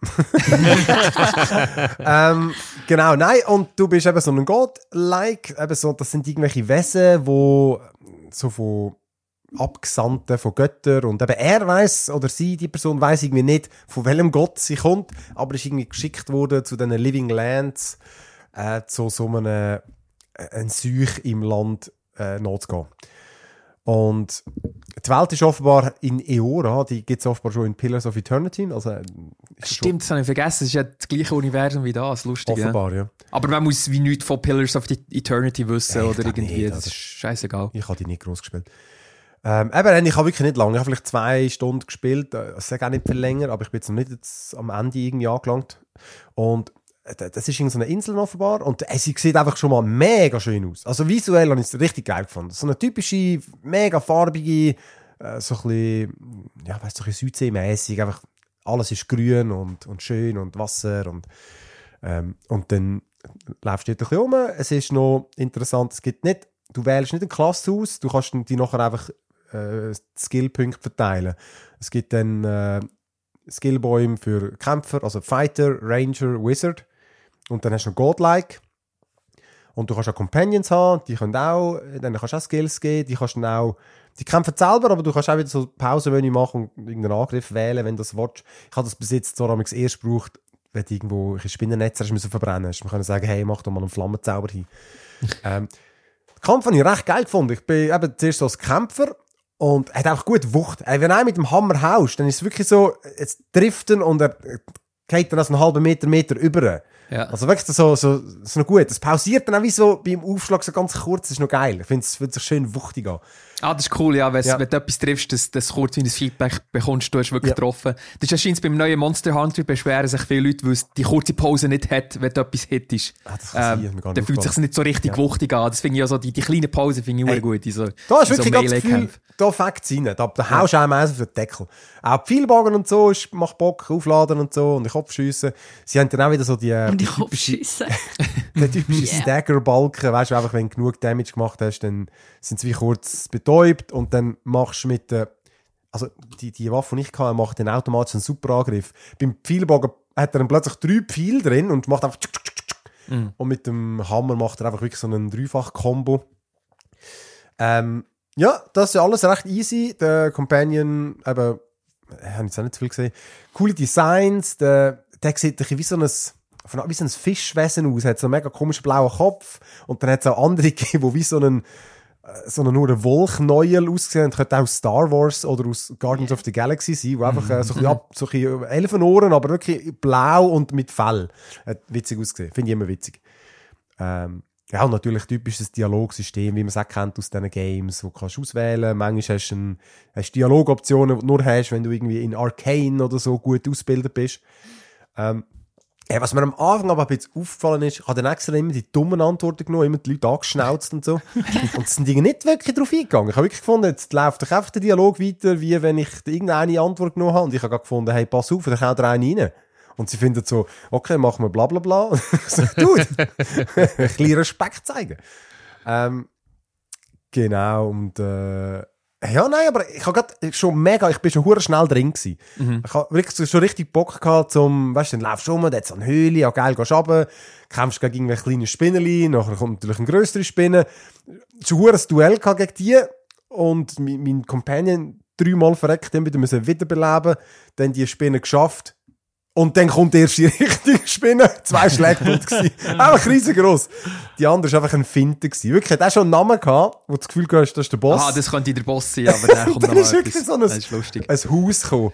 Speaker 3: Genau, nein, und du bist eben so ein God-like, eben so, das sind irgendwelche Wesen, wo so von Abgesandten von Göttern und eben er weiss, oder sie, die Person weiss irgendwie nicht, von welchem Gott sie kommt, aber ist irgendwie geschickt worden zu diesen Living Lands, zu so einem Seuch im Land nachzugehen. Und die Welt ist offenbar in Eora, die gibt es offenbar schon in Pillars of Eternity. Also,
Speaker 1: stimmt, das habe ich vergessen, es ist ja das gleiche Universum wie das, lustig.
Speaker 3: Offenbar, ja.
Speaker 1: Aber man muss wie nichts von Pillars of Eternity wissen oder irgendwie,
Speaker 3: nicht,
Speaker 1: das ist scheißegal.
Speaker 3: Ich habe die nicht groß gespielt. Aber ich habe wirklich nicht lange, ich habe vielleicht 2 Stunden gespielt, ich sage auch nicht viel länger, aber ich bin jetzt noch nicht am Ende irgendwie angelangt. Und das ist irgendeine Insel offenbar und sie sieht einfach schon mal mega schön aus. Also visuell habe ich es richtig geil gefunden. So eine typische, mega farbige, so ein bisschen, ja, weißt du, so ein bisschen Südsee-mässig, einfach alles ist grün und schön und Wasser und dann läufst du dort ein bisschen rum. Es ist noch interessant, du wählst nicht eine Klasse aus, du kannst die nachher einfach Skillpunkte verteilen. Es gibt dann Skillbäume für Kämpfer, also Fighter, Ranger, Wizard. Und dann hast du noch Godlike. Und du kannst auch Companions haben, die können auch, dann kannst du auch Skills geben, die kämpfen selber, aber du kannst auch wieder so Pausenmenü machen und irgendeinen Angriff wählen, wenn du das willst. Ich habe das bis jetzt so erst gebraucht, wenn du irgendwo ein Spinnennetz verbrennen musst. Man kann sagen, hey, mach doch mal einen Flammenzauber hin. Den Kampf habe ich recht geil gefunden. Ich bin eben zuerst so als Kämpfer und er hat auch gut Wucht. Wenn er mit dem Hammer haust, dann ist es wirklich so, jetzt driften und er geht dann also einen halben Meter über. Ja. Also wirklich so noch gut. Das pausiert dann auch wie so beim Aufschlag so ganz kurz. Das ist noch geil. Ich finde es so schön wuchtig an.
Speaker 1: Das ist cool, ja. Wenn du etwas triffst, das kurz wie ein Feedback bekommst, du hast wirklich getroffen. Das ist anscheinend beim neuen Monster Hunter, beschweren sich viele Leute, weil es die kurze Pause nicht hat, wenn du etwas hittest.
Speaker 3: Das kann sein,
Speaker 1: dann fühlt es sich nicht so richtig wuchtig an. Das finde ich also, die kleine Pause finde ich auch gut.
Speaker 3: Da ist wirklich ganz viel, da fängt rein. Da haust du einem auf den Deckel. Auch die Pfeilbogen und so, macht Bock, aufladen und so, und die Kopfschüsse. Sie haben dann auch wieder so die typische Stagger-Balken, weißt du, einfach, wenn du genug Damage gemacht hast, dann sind sie wie kurz betäubt und dann machst du mit also die Waffe, die ich hatte, macht dann automatisch einen Superangriff. Beim Pfeilbogen hat er dann plötzlich 3 Pfeile drin und macht einfach und mit dem Hammer macht er einfach wirklich so einen Dreifach-Kombo. Ja, das ist ja alles recht easy. Der Companion, eben, habe ich jetzt auch nicht zu viel gesehen. Coole Designs, der sieht wie so ein Fischwesen aus, hat so einen mega komischen blauen Kopf und dann hat es auch andere gegeben, die wie so nur ein Wollknäuel aussehen und könnte auch Star Wars oder aus Guardians of the Galaxy sein, wo einfach so ein bisschen Elfenohren, aber wirklich blau und mit Fell. Hat witzig ausgesehen, finde ich immer witzig. Ja, und natürlich typisches Dialogsystem, wie man es auch kennt aus diesen Games, wo du kannst auswählen. Manchmal hast du Dialogoptionen, die du nur hast, wenn du irgendwie in Arcane oder so gut ausgebildet bist. Was mir am Anfang aber ein bisschen aufgefallen ist, ich habe dann extra immer die dummen Antworten genommen, immer die Leute angeschnauzt und so. Und es sind nicht wirklich drauf eingegangen. Ich habe wirklich gefunden, jetzt läuft doch einfach der Dialog weiter, wie wenn ich irgendeine Antwort genommen habe. Und ich habe gerade gefunden, hey, pass auf, da kommt einer rein. Und sie finden so, okay, machen wir bla bla bla. Und ich so, Dude, ein bisschen Respekt zeigen. Genau, und ja, nein, aber ich bin schon hure schnell drin gewesen. Ich habe wirklich schon richtig Bock gehabt, weißt du, dann laufst du rum, da hat so eine Höhle, ja geil, gehst runter, kämpfst gegen irgendwelche kleine Spinnerli, nachher kommt natürlich eine grössere Spinne. Schon hure ein Duell gehabt gegen die und mein Companion 3-mal verreckt, dann wieder wiederbeleben, dann die Spinne geschafft. Und dann kommt erst die richtige Spinne. 2 Schläge gewesen. Einfach riesengroß. Die andere war einfach ein Finte gewesen. Wirklich, hat auch schon einen Namen gehabt, wo du das Gefühl hast, das ist der Boss.
Speaker 1: Das könnte der Boss sein, aber dann kommt noch mal etwas.
Speaker 3: So das ist lustig. Ein Haus gekommen.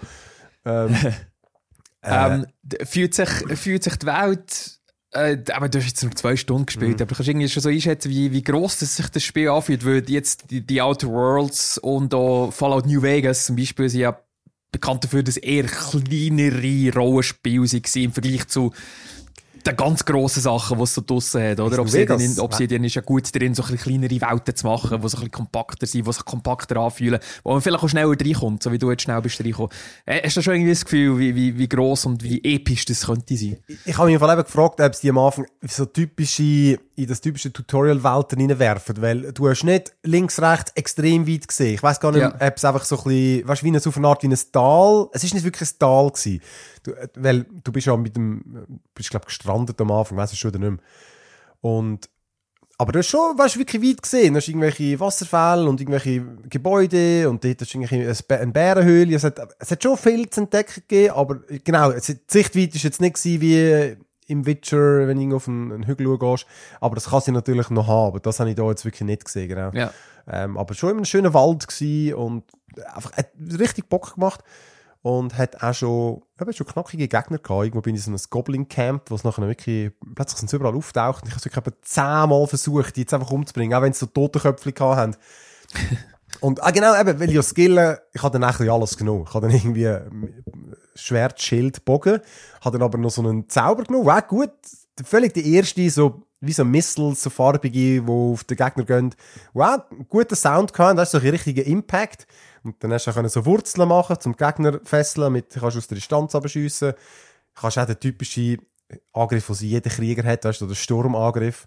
Speaker 1: Fühlt sich die Welt, aber du hast jetzt nur 2 Stunden gespielt, aber du kannst irgendwie schon so einschätzen, wie gross sich das Spiel anfühlt, weil jetzt die Outer Worlds und auch Fallout New Vegas zum Beispiel sind ja bekannt dafür, dass eher kleinere Rollenspiele waren im Vergleich zu den ganz grossen Sachen, die es so draussen hat, oder? Obsidian ist ja gut darin, so ein bisschen kleinere Welten zu machen, die so ein bisschen kompakter sind, die sich kompakter anfühlen, wo man vielleicht auch schneller reinkommt, so wie du jetzt schnell bist reingekommen. Hast du schon irgendwie das Gefühl, wie gross und wie episch das könnte sein?
Speaker 3: Ich habe mich im Fall eben gefragt, ob es die am Anfang so in das typische Tutorial-Welten reinwerfen, weil du hast nicht links, rechts extrem weit gesehen. Ich weiss gar nicht, ob es einfach so ein bisschen, weißt du, wie auf eine Art wie ein Tal. Es ist nicht wirklich ein Tal gewesen. Weil du bist ja glaub gestrandet am Anfang, weißt du schon oder nicht mehr. Aber du hast schon, weißt du, wirklich weit gesehen. Du hast irgendwelche Wasserfälle und irgendwelche Gebäude und dort hast du eine Bärenhöhle. Es hat schon viel zu entdecken gegeben, aber genau, die Sichtweite war jetzt nicht gewesen, wie im Witcher, wenn du auf einen Hügel gehst. Aber das kann sie natürlich noch haben. Das habe ich da jetzt wirklich nicht gesehen, genau. Ja. Aber schon in einem schönen Wald gewesen und einfach hat richtig Bock gemacht. Und hat auch schon knackige Gegner gehabt. Irgendwo bin ich in so einem Goblin-Camp, wo es nachher wirklich, plötzlich sind sie überall auftaucht. Und ich habe es wirklich etwa 10-mal versucht, die jetzt einfach umzubringen, auch wenn sie so Totenköpfe gehabt haben. Und, genau, eben, weil ich ja skillen, ich habe dann eigentlich alles genommen. Ich habe dann irgendwie Schwert, Schild, Bogen. Habe dann aber noch so einen Zauber genommen, auch gut, völlig die erste, so, wie so Missiles, so farbige, die auf den Gegner gehen, wow, guter Sound gehabt, das ist so ein richtiger Impact. Und dann hast du so Wurzeln machen, zum Gegner fesseln, kannst du aus der Distanz abschiessen. Kannst auch den typischen Angriff, den jeder Krieger hat, weißt du, der Sturmangriff.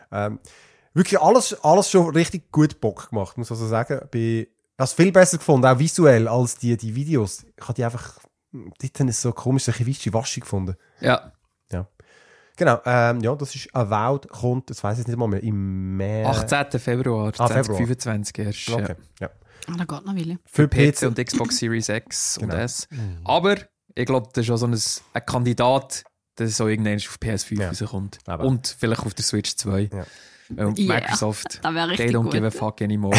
Speaker 3: Wirklich alles schon richtig gut Bock gemacht, muss ich also sagen. Ich habe es viel besser gefunden, auch visuell, als die Videos. Ich habe die einfach, dort ist so komisch, so ein wischi-waschi gefunden.
Speaker 1: Ja.
Speaker 3: Genau, das ist Avowed, kommt, das weiss ich nicht mal mehr, im März.
Speaker 1: 18. Februar 2025 erst.
Speaker 3: Okay, ja.
Speaker 2: Da geht noch Willi.
Speaker 1: Für PC und Xbox Series X und S. Aber ich glaube, das ist auch so ein Kandidat, der so irgendwann auf PS5 rauskommt. Aber. Und vielleicht auf der Switch 2. Ja. Und Microsoft, they don't give a fuck anymore.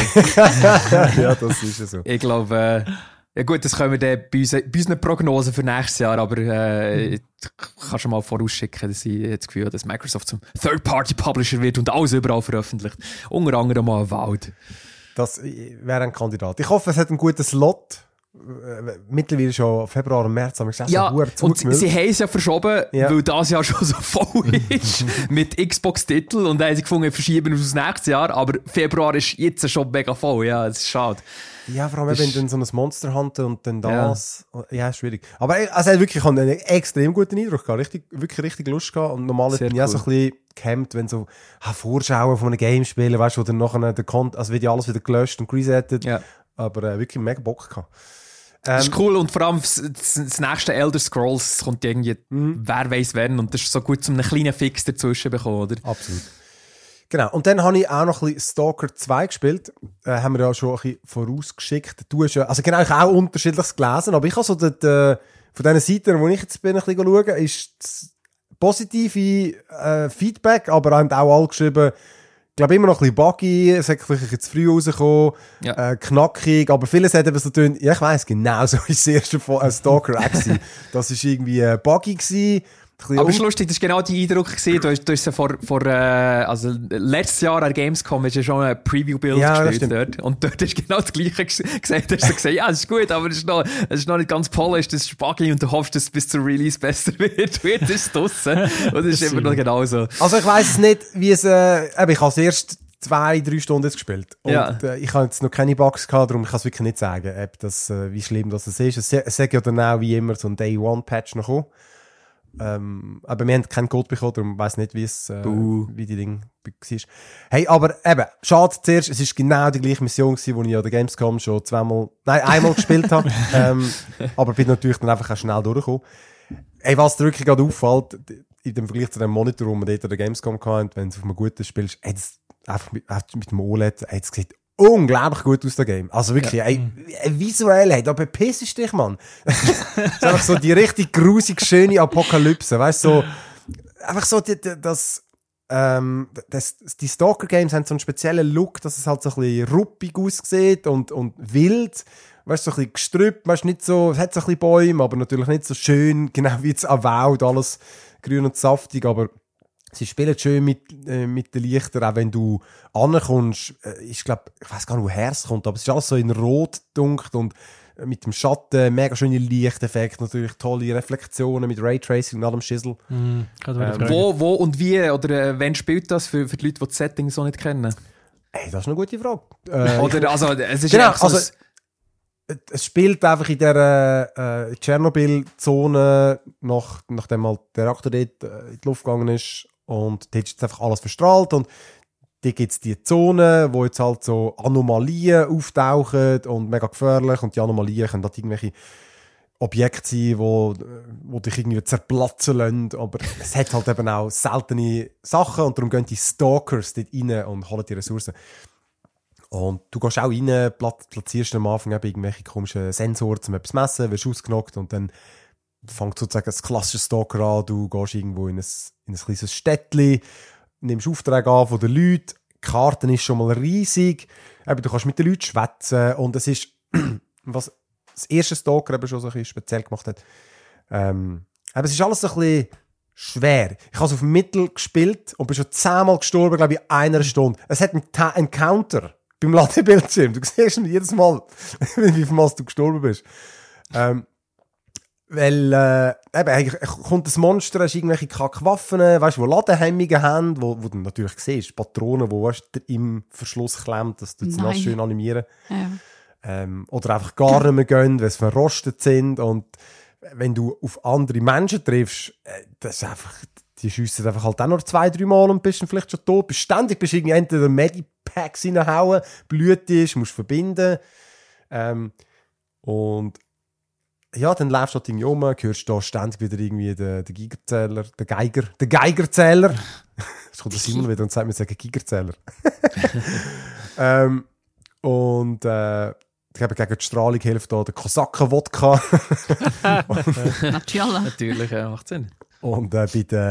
Speaker 3: Ja, das ist ja so.
Speaker 1: Ich glaube, ja gut, das können wir dann bei unseren Prognosen für nächstes Jahr, aber ich kann schon mal vorausschicken, dass ich das Gefühl habe, dass Microsoft zum Third-Party-Publisher wird und alles überall veröffentlicht. Unter anderem mal Avowed.
Speaker 3: Das wäre ein Kandidat. Ich hoffe, es hat einen guten Slot. Mittlerweile schon Februar und März haben wir gesagt,
Speaker 1: ja, und sie haben es ja verschoben, weil das Jahr schon so voll ist mit Xbox-Titel und dann haben sie gefunden, wir verschieben aufs nächstes Jahr, aber Februar ist jetzt schon mega voll, ja, das ist schade.
Speaker 3: Ja, vor allem, wenn du dann so ein Monster Hunter und dann das, ja, schwierig. Aber also, wirklich einen extrem guten Eindruck gehabt, wirklich richtig Lust gehabt und normalerweise bin ich auch so ein bisschen gehemmt, wenn so Vorschauen von einem Game spielen, weißt du, wo dann nachher wird ja alles wieder gelöscht und resettet, aber wirklich mega Bock gehabt.
Speaker 1: Das ist cool und vor allem das nächste Elder Scrolls kommt irgendwie, wer weiss wann, und das ist so gut, um einen kleinen Fix dazwischen bekommen, oder?
Speaker 3: Absolut. Genau, und dann habe ich auch noch ein bisschen Stalker 2 gespielt, haben wir ja schon ein bisschen vorausgeschickt. Du hast ja, also genau, ich habe auch Unterschiedliches gelesen, aber ich habe so von diesen Seiten, wo ich jetzt bin, ein bisschen schauen, ist das positive Feedback, aber haben auch alle geschrieben, ich glaube immer noch ein bisschen buggy, es ist vielleicht zu früh rausgekommen, knackig, aber vieles hat eben so tun, ja, ich weiss, genau so ist das erste Stalker gewesen. Das war irgendwie buggy gewesen.
Speaker 1: Aber es ist lustig, das war genau die Eindruck gewesen. Du hast ja also letztes Jahr an Gamescom hast du ja schon ein Preview-Bild gespielt dort. Und dort hast du genau das Gleiche gesagt. Hast du gesagt, ja, es ist gut, aber es ist noch nicht ganz polished, es ist buggy und du hoffst, dass es bis zur Release besser wird. Jetzt ist es draussen. Und es ist immer noch genauso.
Speaker 3: Also ich weiss nicht, wie es, ich habe es erst 2-3 Stunden jetzt gespielt. Und ich habe jetzt noch keine Bugs gehabt, darum kann ich es wirklich nicht sagen, wie schlimm das ist. Es sagt ja dann auch wie immer so ein Day-One-Patch noch kommen. Aber wir haben keinen Code bekommen, darum weiss nicht, wie die Dinge war. Hey, aber eben, schade zuerst, es war genau die gleiche Mission gewesen, die ich an der Gamescom schon einmal gespielt habe. Aber bin natürlich dann einfach auch schnell durchgekommen. Hey, was dir wirklich gerade auffällt, in dem Vergleich zu dem Monitor, den wir dort an der Gamescom hatten, wenn du auf einem guten spielst, hey, das einfach mit dem OLED, hey, das sieht unglaublich gut aus, der Game. Also wirklich, visuell, hey, da bepissest dich, Mann. Das ist einfach so die richtig grusig schöne Apokalypse, weißt du, so, einfach so, die Stalker-Games haben so einen speziellen Look, dass es halt so ein bisschen ruppig aussieht und wild, weißt du, so ein bisschen Gestrüpp, weißt du, nicht so, es hat so ein bisschen Bäume, aber natürlich nicht so schön, genau wie jetzt Avowed, alles grün und saftig, aber sie spielen schön mit den Lichtern, auch wenn du ankommst. Ich glaube, ich weiss gar nicht, woher es kommt, aber es ist alles so in Rot dunkelt und mit dem Schatten, mega schöne Lichteffekte, natürlich tolle Reflektionen mit Raytracing und allem Schissel.
Speaker 1: Wo und wie, oder wann spielt das für die Leute, die das Setting so nicht kennen?
Speaker 3: Hey, das ist eine gute Frage.
Speaker 1: Es ist
Speaker 3: genau, so es spielt einfach in der Tschernobyl-Zone, nachdem mal der Reaktor dort in die Luft gegangen ist. Und dort ist jetzt einfach alles verstrahlt. Und dort gibt es die Zone, wo jetzt halt so Anomalien auftauchen und mega gefährlich. Und die Anomalien können halt irgendwelche Objekte sein, wo dich irgendwie zerplatzen lassen. Aber es hat halt eben auch seltene Sachen. Und darum gehen die Stalkers dort rein und holen die Ressourcen. Und du gehst auch rein, platzierst am Anfang eben irgendwelche komischen Sensoren, um etwas zu messen, wirst ausgenockt und dann fängt sozusagen das klassische Stalker an. Du gehst irgendwo in ein kleines Städtchen, nimmst Aufträge an von den Leuten, die Karte ist schon mal riesig, eben, du kannst mit den Leuten schwätzen und es ist, was das erste Stalker eben schon so ein bisschen speziell gemacht hat, aber es ist alles so ein bisschen schwer. Ich habe es auf Mittel gespielt und bin schon 10-mal gestorben, glaube ich, in einer Stunde. Es hat einen Counter beim Ladebildschirm. Du siehst jedes Mal, wie viel Mal du gestorben bist. Weil, eben, kommt das Monster, hast irgendwelche Kackwaffen, weißt du, die Ladehemmungen haben, wo du natürlich siehst, Patronen, die im Verschluss klemmt, dass du das schön animieren. oder einfach gar nicht mehr gehen, weil sie verrostet sind. Und wenn du auf andere Menschen triffst, das ist einfach, die schiessen einfach halt auch noch 2-3 Mal und bist dann vielleicht schon tot. Ständig bist du irgendwie entweder Medipacks reinhauen, Blüte ist, musst verbinden. Und ja, dann läufst du halt irgendwie rum, hörst da ständig wieder irgendwie den Geigerzähler, den Geigerzähler. Jetzt kommt der Simon wieder und sagt mir, sagen Geigerzähler. Und ich habe gegen die Strahlung hilft da der Kosaken-Wodka.
Speaker 1: Natürlich, ja, macht Sinn.
Speaker 3: Und bei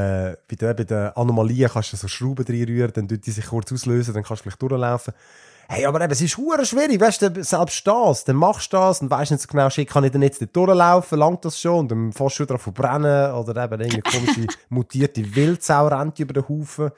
Speaker 3: den Anomalien kannst du so Schrauben reinrühren, dann tut die sich kurz auslösen, dann kannst du vielleicht durchlaufen. Hey, aber eben, es ist verdammt schwierig, weißt du, selbst das, dann machst du das und weißt nicht so genau, kann ich denn jetzt nicht durchlaufen, langt das schon, und dann fährst du drauf verbrennen, oder eben irgendeine komische, mutierte Wildsau rennt über den Haufen.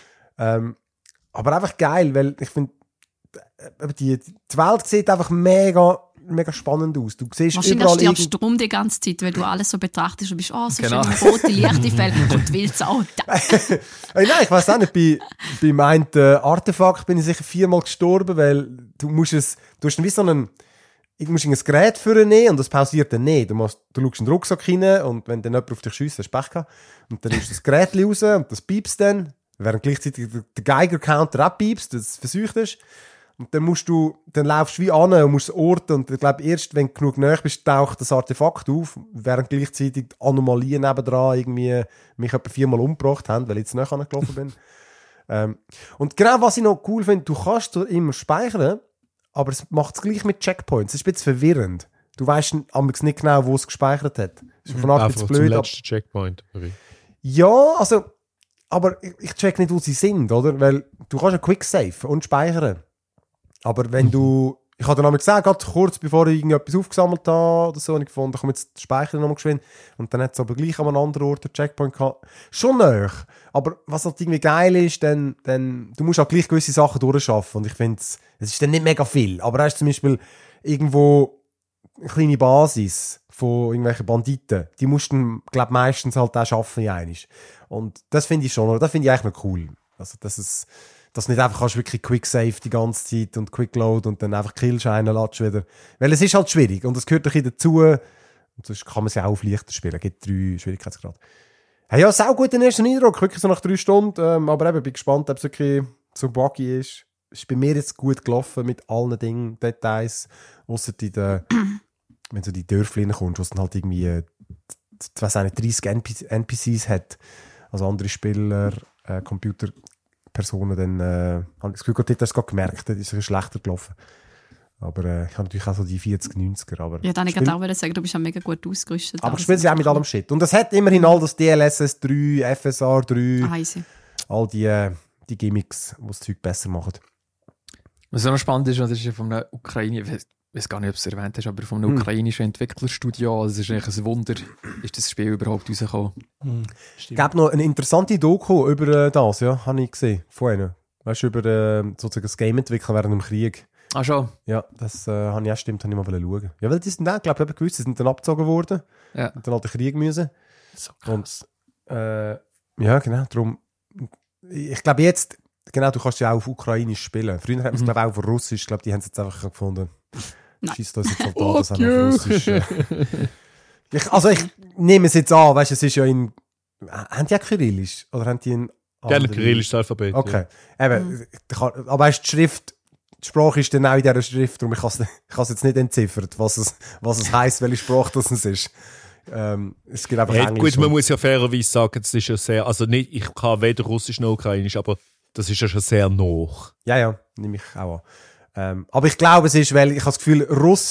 Speaker 3: Aber einfach geil, weil ich finde, die Welt sieht einfach mega spannend aus. Du siehst
Speaker 2: wahrscheinlich stirbst du rum die ganze Zeit, weil du alles so betrachtest und bist, so schön rote Lichte fällt und willst auch.
Speaker 3: Nein, ich weiss auch nicht, bei meinem Artefakt bin ich sicher 4-mal gestorben, weil du musst wie so ein Gerät nehmen und das pausiert dann nicht. Du schaust in den Rucksack rein und wenn dann jemand auf dich schiesst, hast du Pech gehabt. Und dann nimmst du das Gerät raus und das piepst dann, während gleichzeitig der Geiger-Counter auch piepst, das versucht ist. Und dann laufst du wie an und musst orten. Und ich glaube, erst wenn du genug nahe bist, taucht das Artefakt auf, während gleichzeitig die Anomalien nebendran irgendwie mich etwa 4-mal umgebracht haben, weil ich jetzt näher angelaufen bin. Und genau, was ich noch cool finde, du kannst immer speichern, aber es macht es gleich mit Checkpoints. Es ist ein bisschen verwirrend. Du weißt nicht genau, wo es gespeichert hat. Das ist von Anfang an blöd.
Speaker 4: Zum letzten Checkpoint.
Speaker 3: Ja, also, aber ich check nicht, wo sie sind, oder? Weil du kannst ja Quicksave und speichern. Aber wenn ich habe dann einmal gesagt, gerade kurz bevor ich irgendetwas aufgesammelt habe oder so, und ich gefunden, komm jetzt speichern nochmal geschwind. Und dann hat es aber gleich an einem anderen Ort einen Checkpoint gehabt. Schon näher. Aber was halt irgendwie geil ist, dann du musst auch gleich gewisse Sachen durchschaffen. Und ich finde, es ist dann nicht mega viel. Aber hast zum Beispiel irgendwo eine kleine Basis von irgendwelchen Banditen. Die musst du, glaube meistens halt auch schaffen, einig. Und das finde ich schon, das finde ich eigentlich noch cool. Also, dass du nicht einfach wirklich Quick Save die ganze Zeit und Quick Load und dann einfach Killscheine latsch wieder. Weil es ist halt schwierig und das gehört ein bisschen dazu. Und sonst kann man es ja auch auf leichter spielen. Es gibt 3 Schwierigkeitsgrade. Hey, ja, sau gut den ersten Eindruck. Wirklich so nach 3 Stunden. Aber eben, bin gespannt, ob es wirklich so buggy ist. Es ist bei mir jetzt gut gelaufen mit allen Dingen, Details. Ausser wenn du in die Dörfli reinkommst, wo es dann halt irgendwie 30 NPCs hat. Also andere Spieler, Computerpersonen, dann habe ich das Gefühl, dort hast du es gemerkt, das ist schlechter gelaufen. Aber ich habe natürlich auch so die 40-90er. Aber
Speaker 2: ja, dann ich gerade auch sagen, du bist ja mega gut ausgerüstet.
Speaker 3: Aber spielen sie auch mit allem Shit. Und es hat immerhin all das DLSS 3, FSR 3, all die Gimmicks, die das Zeug besser machen.
Speaker 1: Was auch noch spannend ist, das ist ja von einer Ukraine, ich weiß gar nicht, ob du es erwähnt hast, aber von einem ukrainischen Entwicklerstudio. Also es ist eigentlich ein Wunder, ist das Spiel überhaupt rausgekommen.
Speaker 3: Es gab noch eine interessante Doku über das, ja, habe ich gesehen, von ihnen. Weißt du, über sozusagen das Game-Entwickeln während dem Krieg.
Speaker 1: Ah, schon?
Speaker 3: Ja, das habe ich auch stimmt, habe ich mal schauen. Ja, weil die sind dann, glaube ich, gewusst, die sind dann abgezogen worden. Ja. Und dann halt den Krieg müssen.
Speaker 6: So krass.
Speaker 3: Und, ja, genau, darum. Ich glaube jetzt, genau, du kannst ja auch auf Ukrainisch spielen. Früher hat man es, glaube ich, auch auf Russisch. Ich glaube, die haben es jetzt einfach gefunden. Schießt uns jetzt halt da, das auch auf Russisch. Ich nehme es jetzt an, weißt du, es ist ja in. Haben die auch Kyrillisch? Oder haben die ein.
Speaker 4: Ja, ein kyrillisches Alphabet.
Speaker 3: Okay. Ja. Eben, aber weißt, die Sprache ist dann auch in dieser Schrift, darum ich kann es jetzt nicht entziffert, was es heisst, welche Sprache das ist. Es gibt einfach Englisch.
Speaker 4: Gut, man muss ja fairerweise sagen, das ist ja sehr, also nicht, ich kann weder Russisch noch Ukrainisch, aber das ist ja schon sehr nah.
Speaker 3: Ja, nehme ich auch an. Aber ich glaube, es ist, weil ich habe das Gefühl,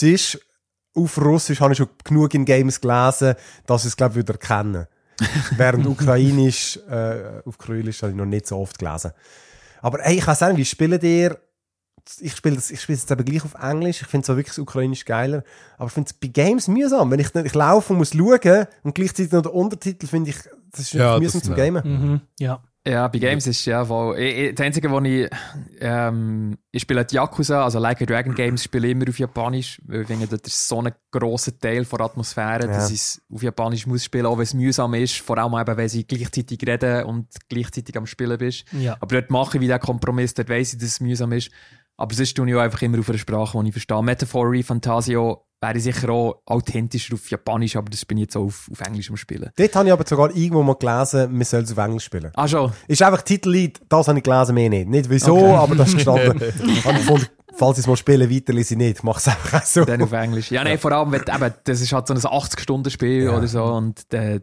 Speaker 3: auf Russisch habe ich schon genug in Games gelesen, dass ich es, glaube ich, wieder erkennen. Während Ukrainisch, auf Kyrillisch habe ich noch nicht so oft gelesen. Aber hey, ich weiss auch nicht, wie spielt ihr? Ich spiele es jetzt eben gleich auf Englisch. Ich finde es wirklich ukrainisch geiler. Aber ich finde es bei Games mühsam. Wenn ich laufe und muss schauen und gleichzeitig noch den Untertitel, finde ich, das ist mühsam zum Gamen.
Speaker 6: Mhm. Ja,
Speaker 1: bei Games ist ja voll. Das Einzige, wo ich spiele die Yakuza, also Like a Dragon Games, spiele immer auf Japanisch, weil ich finde, das ist so ein grosser Teil von der Atmosphäre, dass ich es auf Japanisch muss spielen, auch wenn es mühsam ist, vor allem eben, wenn sie gleichzeitig reden und gleichzeitig am Spielen bist.
Speaker 6: Ja.
Speaker 1: Aber dort mache ich wieder einen Kompromiss, dort weiss ich, dass es mühsam ist. Aber sonst tue ich auch einfach immer auf einer Sprache, die ich verstehe. Metaphori, Fantasio wäre sicher auch authentischer auf Japanisch, aber das bin ich jetzt auch auf Englisch am Spielen.
Speaker 3: Dort habe ich aber sogar irgendwo mal gelesen, man soll es auf Englisch spielen.
Speaker 1: Ah, schon?
Speaker 3: Ist einfach Titellied, das habe ich gelesen, mehr nicht. Nicht wieso, aber das ist gestanden. Habe ich gefunden, falls ich es mal spiele, weiter lese ich nicht. Mach es einfach auch so.
Speaker 1: Dann auf Englisch. Ja, nein, vor allem, wenn, eben, das ist halt so ein 80-Stunden-Spiel oder so und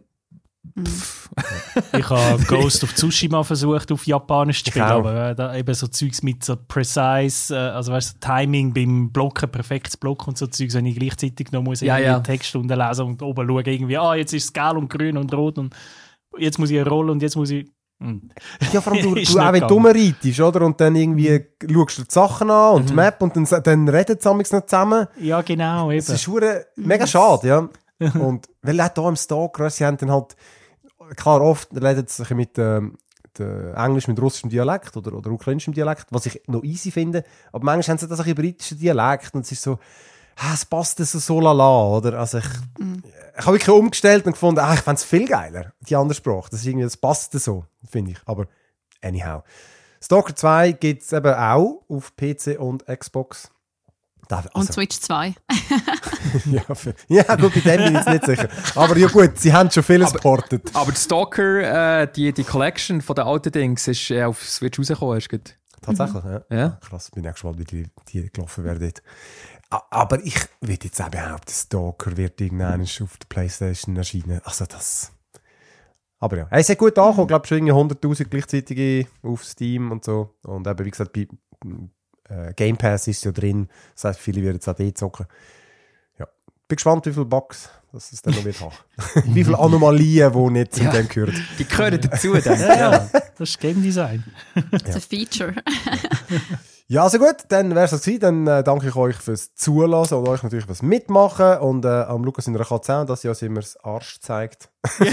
Speaker 6: ich habe Ghost of Tsushima versucht auf Japanisch zu spielen, aber da eben so Zeugs mit so precise, also weißt du, Timing beim Blocken, perfektes Blocken und so Zeugs, wenn ich gleichzeitig noch muss Textstunden lesen und oben schauen irgendwie, jetzt ist es gelb und grün und rot und jetzt muss ich rollen und jetzt muss ich...
Speaker 3: Ja, vor allem du auch wenn du reitest, oder? Und dann irgendwie schaust du die Sachen an und die Map und dann reden sie noch zusammen.
Speaker 6: Ja, genau, eben.
Speaker 3: Das ist mega schade, ja. Und weil auch hier im Stalker, sie haben dann halt, klar, oft reden sie sich mit Englisch mit russischem Dialekt oder ukrainischem Dialekt, was ich noch easy finde, aber manchmal haben sie das auch ein britischer Dialekt und es ist so, es passt so lala, oder? Also ich habe wirklich umgestellt und gefunden, ich fände es viel geiler, die andere Sprache. Das passt so, finde ich. Aber anyhow. Stalker 2 gibt es eben auch auf PC und Xbox.
Speaker 2: Und Switch 2.
Speaker 3: ja, gut, bei dem bin ich jetzt nicht sicher. Aber ja gut, sie haben schon vieles portet.
Speaker 1: Aber die Stalker, die Collection von den alten Dings, ist auf Switch rausgekommen.
Speaker 3: Tatsächlich,
Speaker 1: ja.
Speaker 3: Krass, bin auch gespannt, wie die gelaufen werden dort. Aber ich würde jetzt auch behaupten, Stalker wird irgendwann auf der PlayStation erscheinen. Also das... Aber ja, es ist gut angekommen. Ich glaube, schon 100'000 gleichzeitig auf Steam und so. Und eben, wie gesagt, bei Game Pass ist ja drin. Das heisst, viele werden es auch dort zocken. Ja. Bin gespannt, wie viele Bugs das es dann noch wird haben. Wie viele Anomalien, die nicht zu dem gehören.
Speaker 1: Die gehören dazu, denke ich.
Speaker 6: Ja, das ist Game Design.
Speaker 2: Das ist ein Feature.
Speaker 3: Ja, also gut, dann wäre es das gewesen. Dann danke ich euch fürs Zulassen und euch natürlich fürs Mitmachen. Und am Lukas in der Katze auch, dass sie uns immer das Arsch zeigt.
Speaker 2: Sie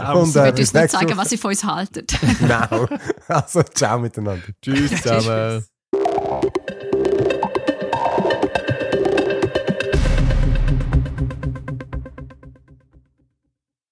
Speaker 2: wird uns nicht sagen, was sie von uns halten.
Speaker 3: Genau. Also, ciao miteinander.
Speaker 4: Tschüss zusammen.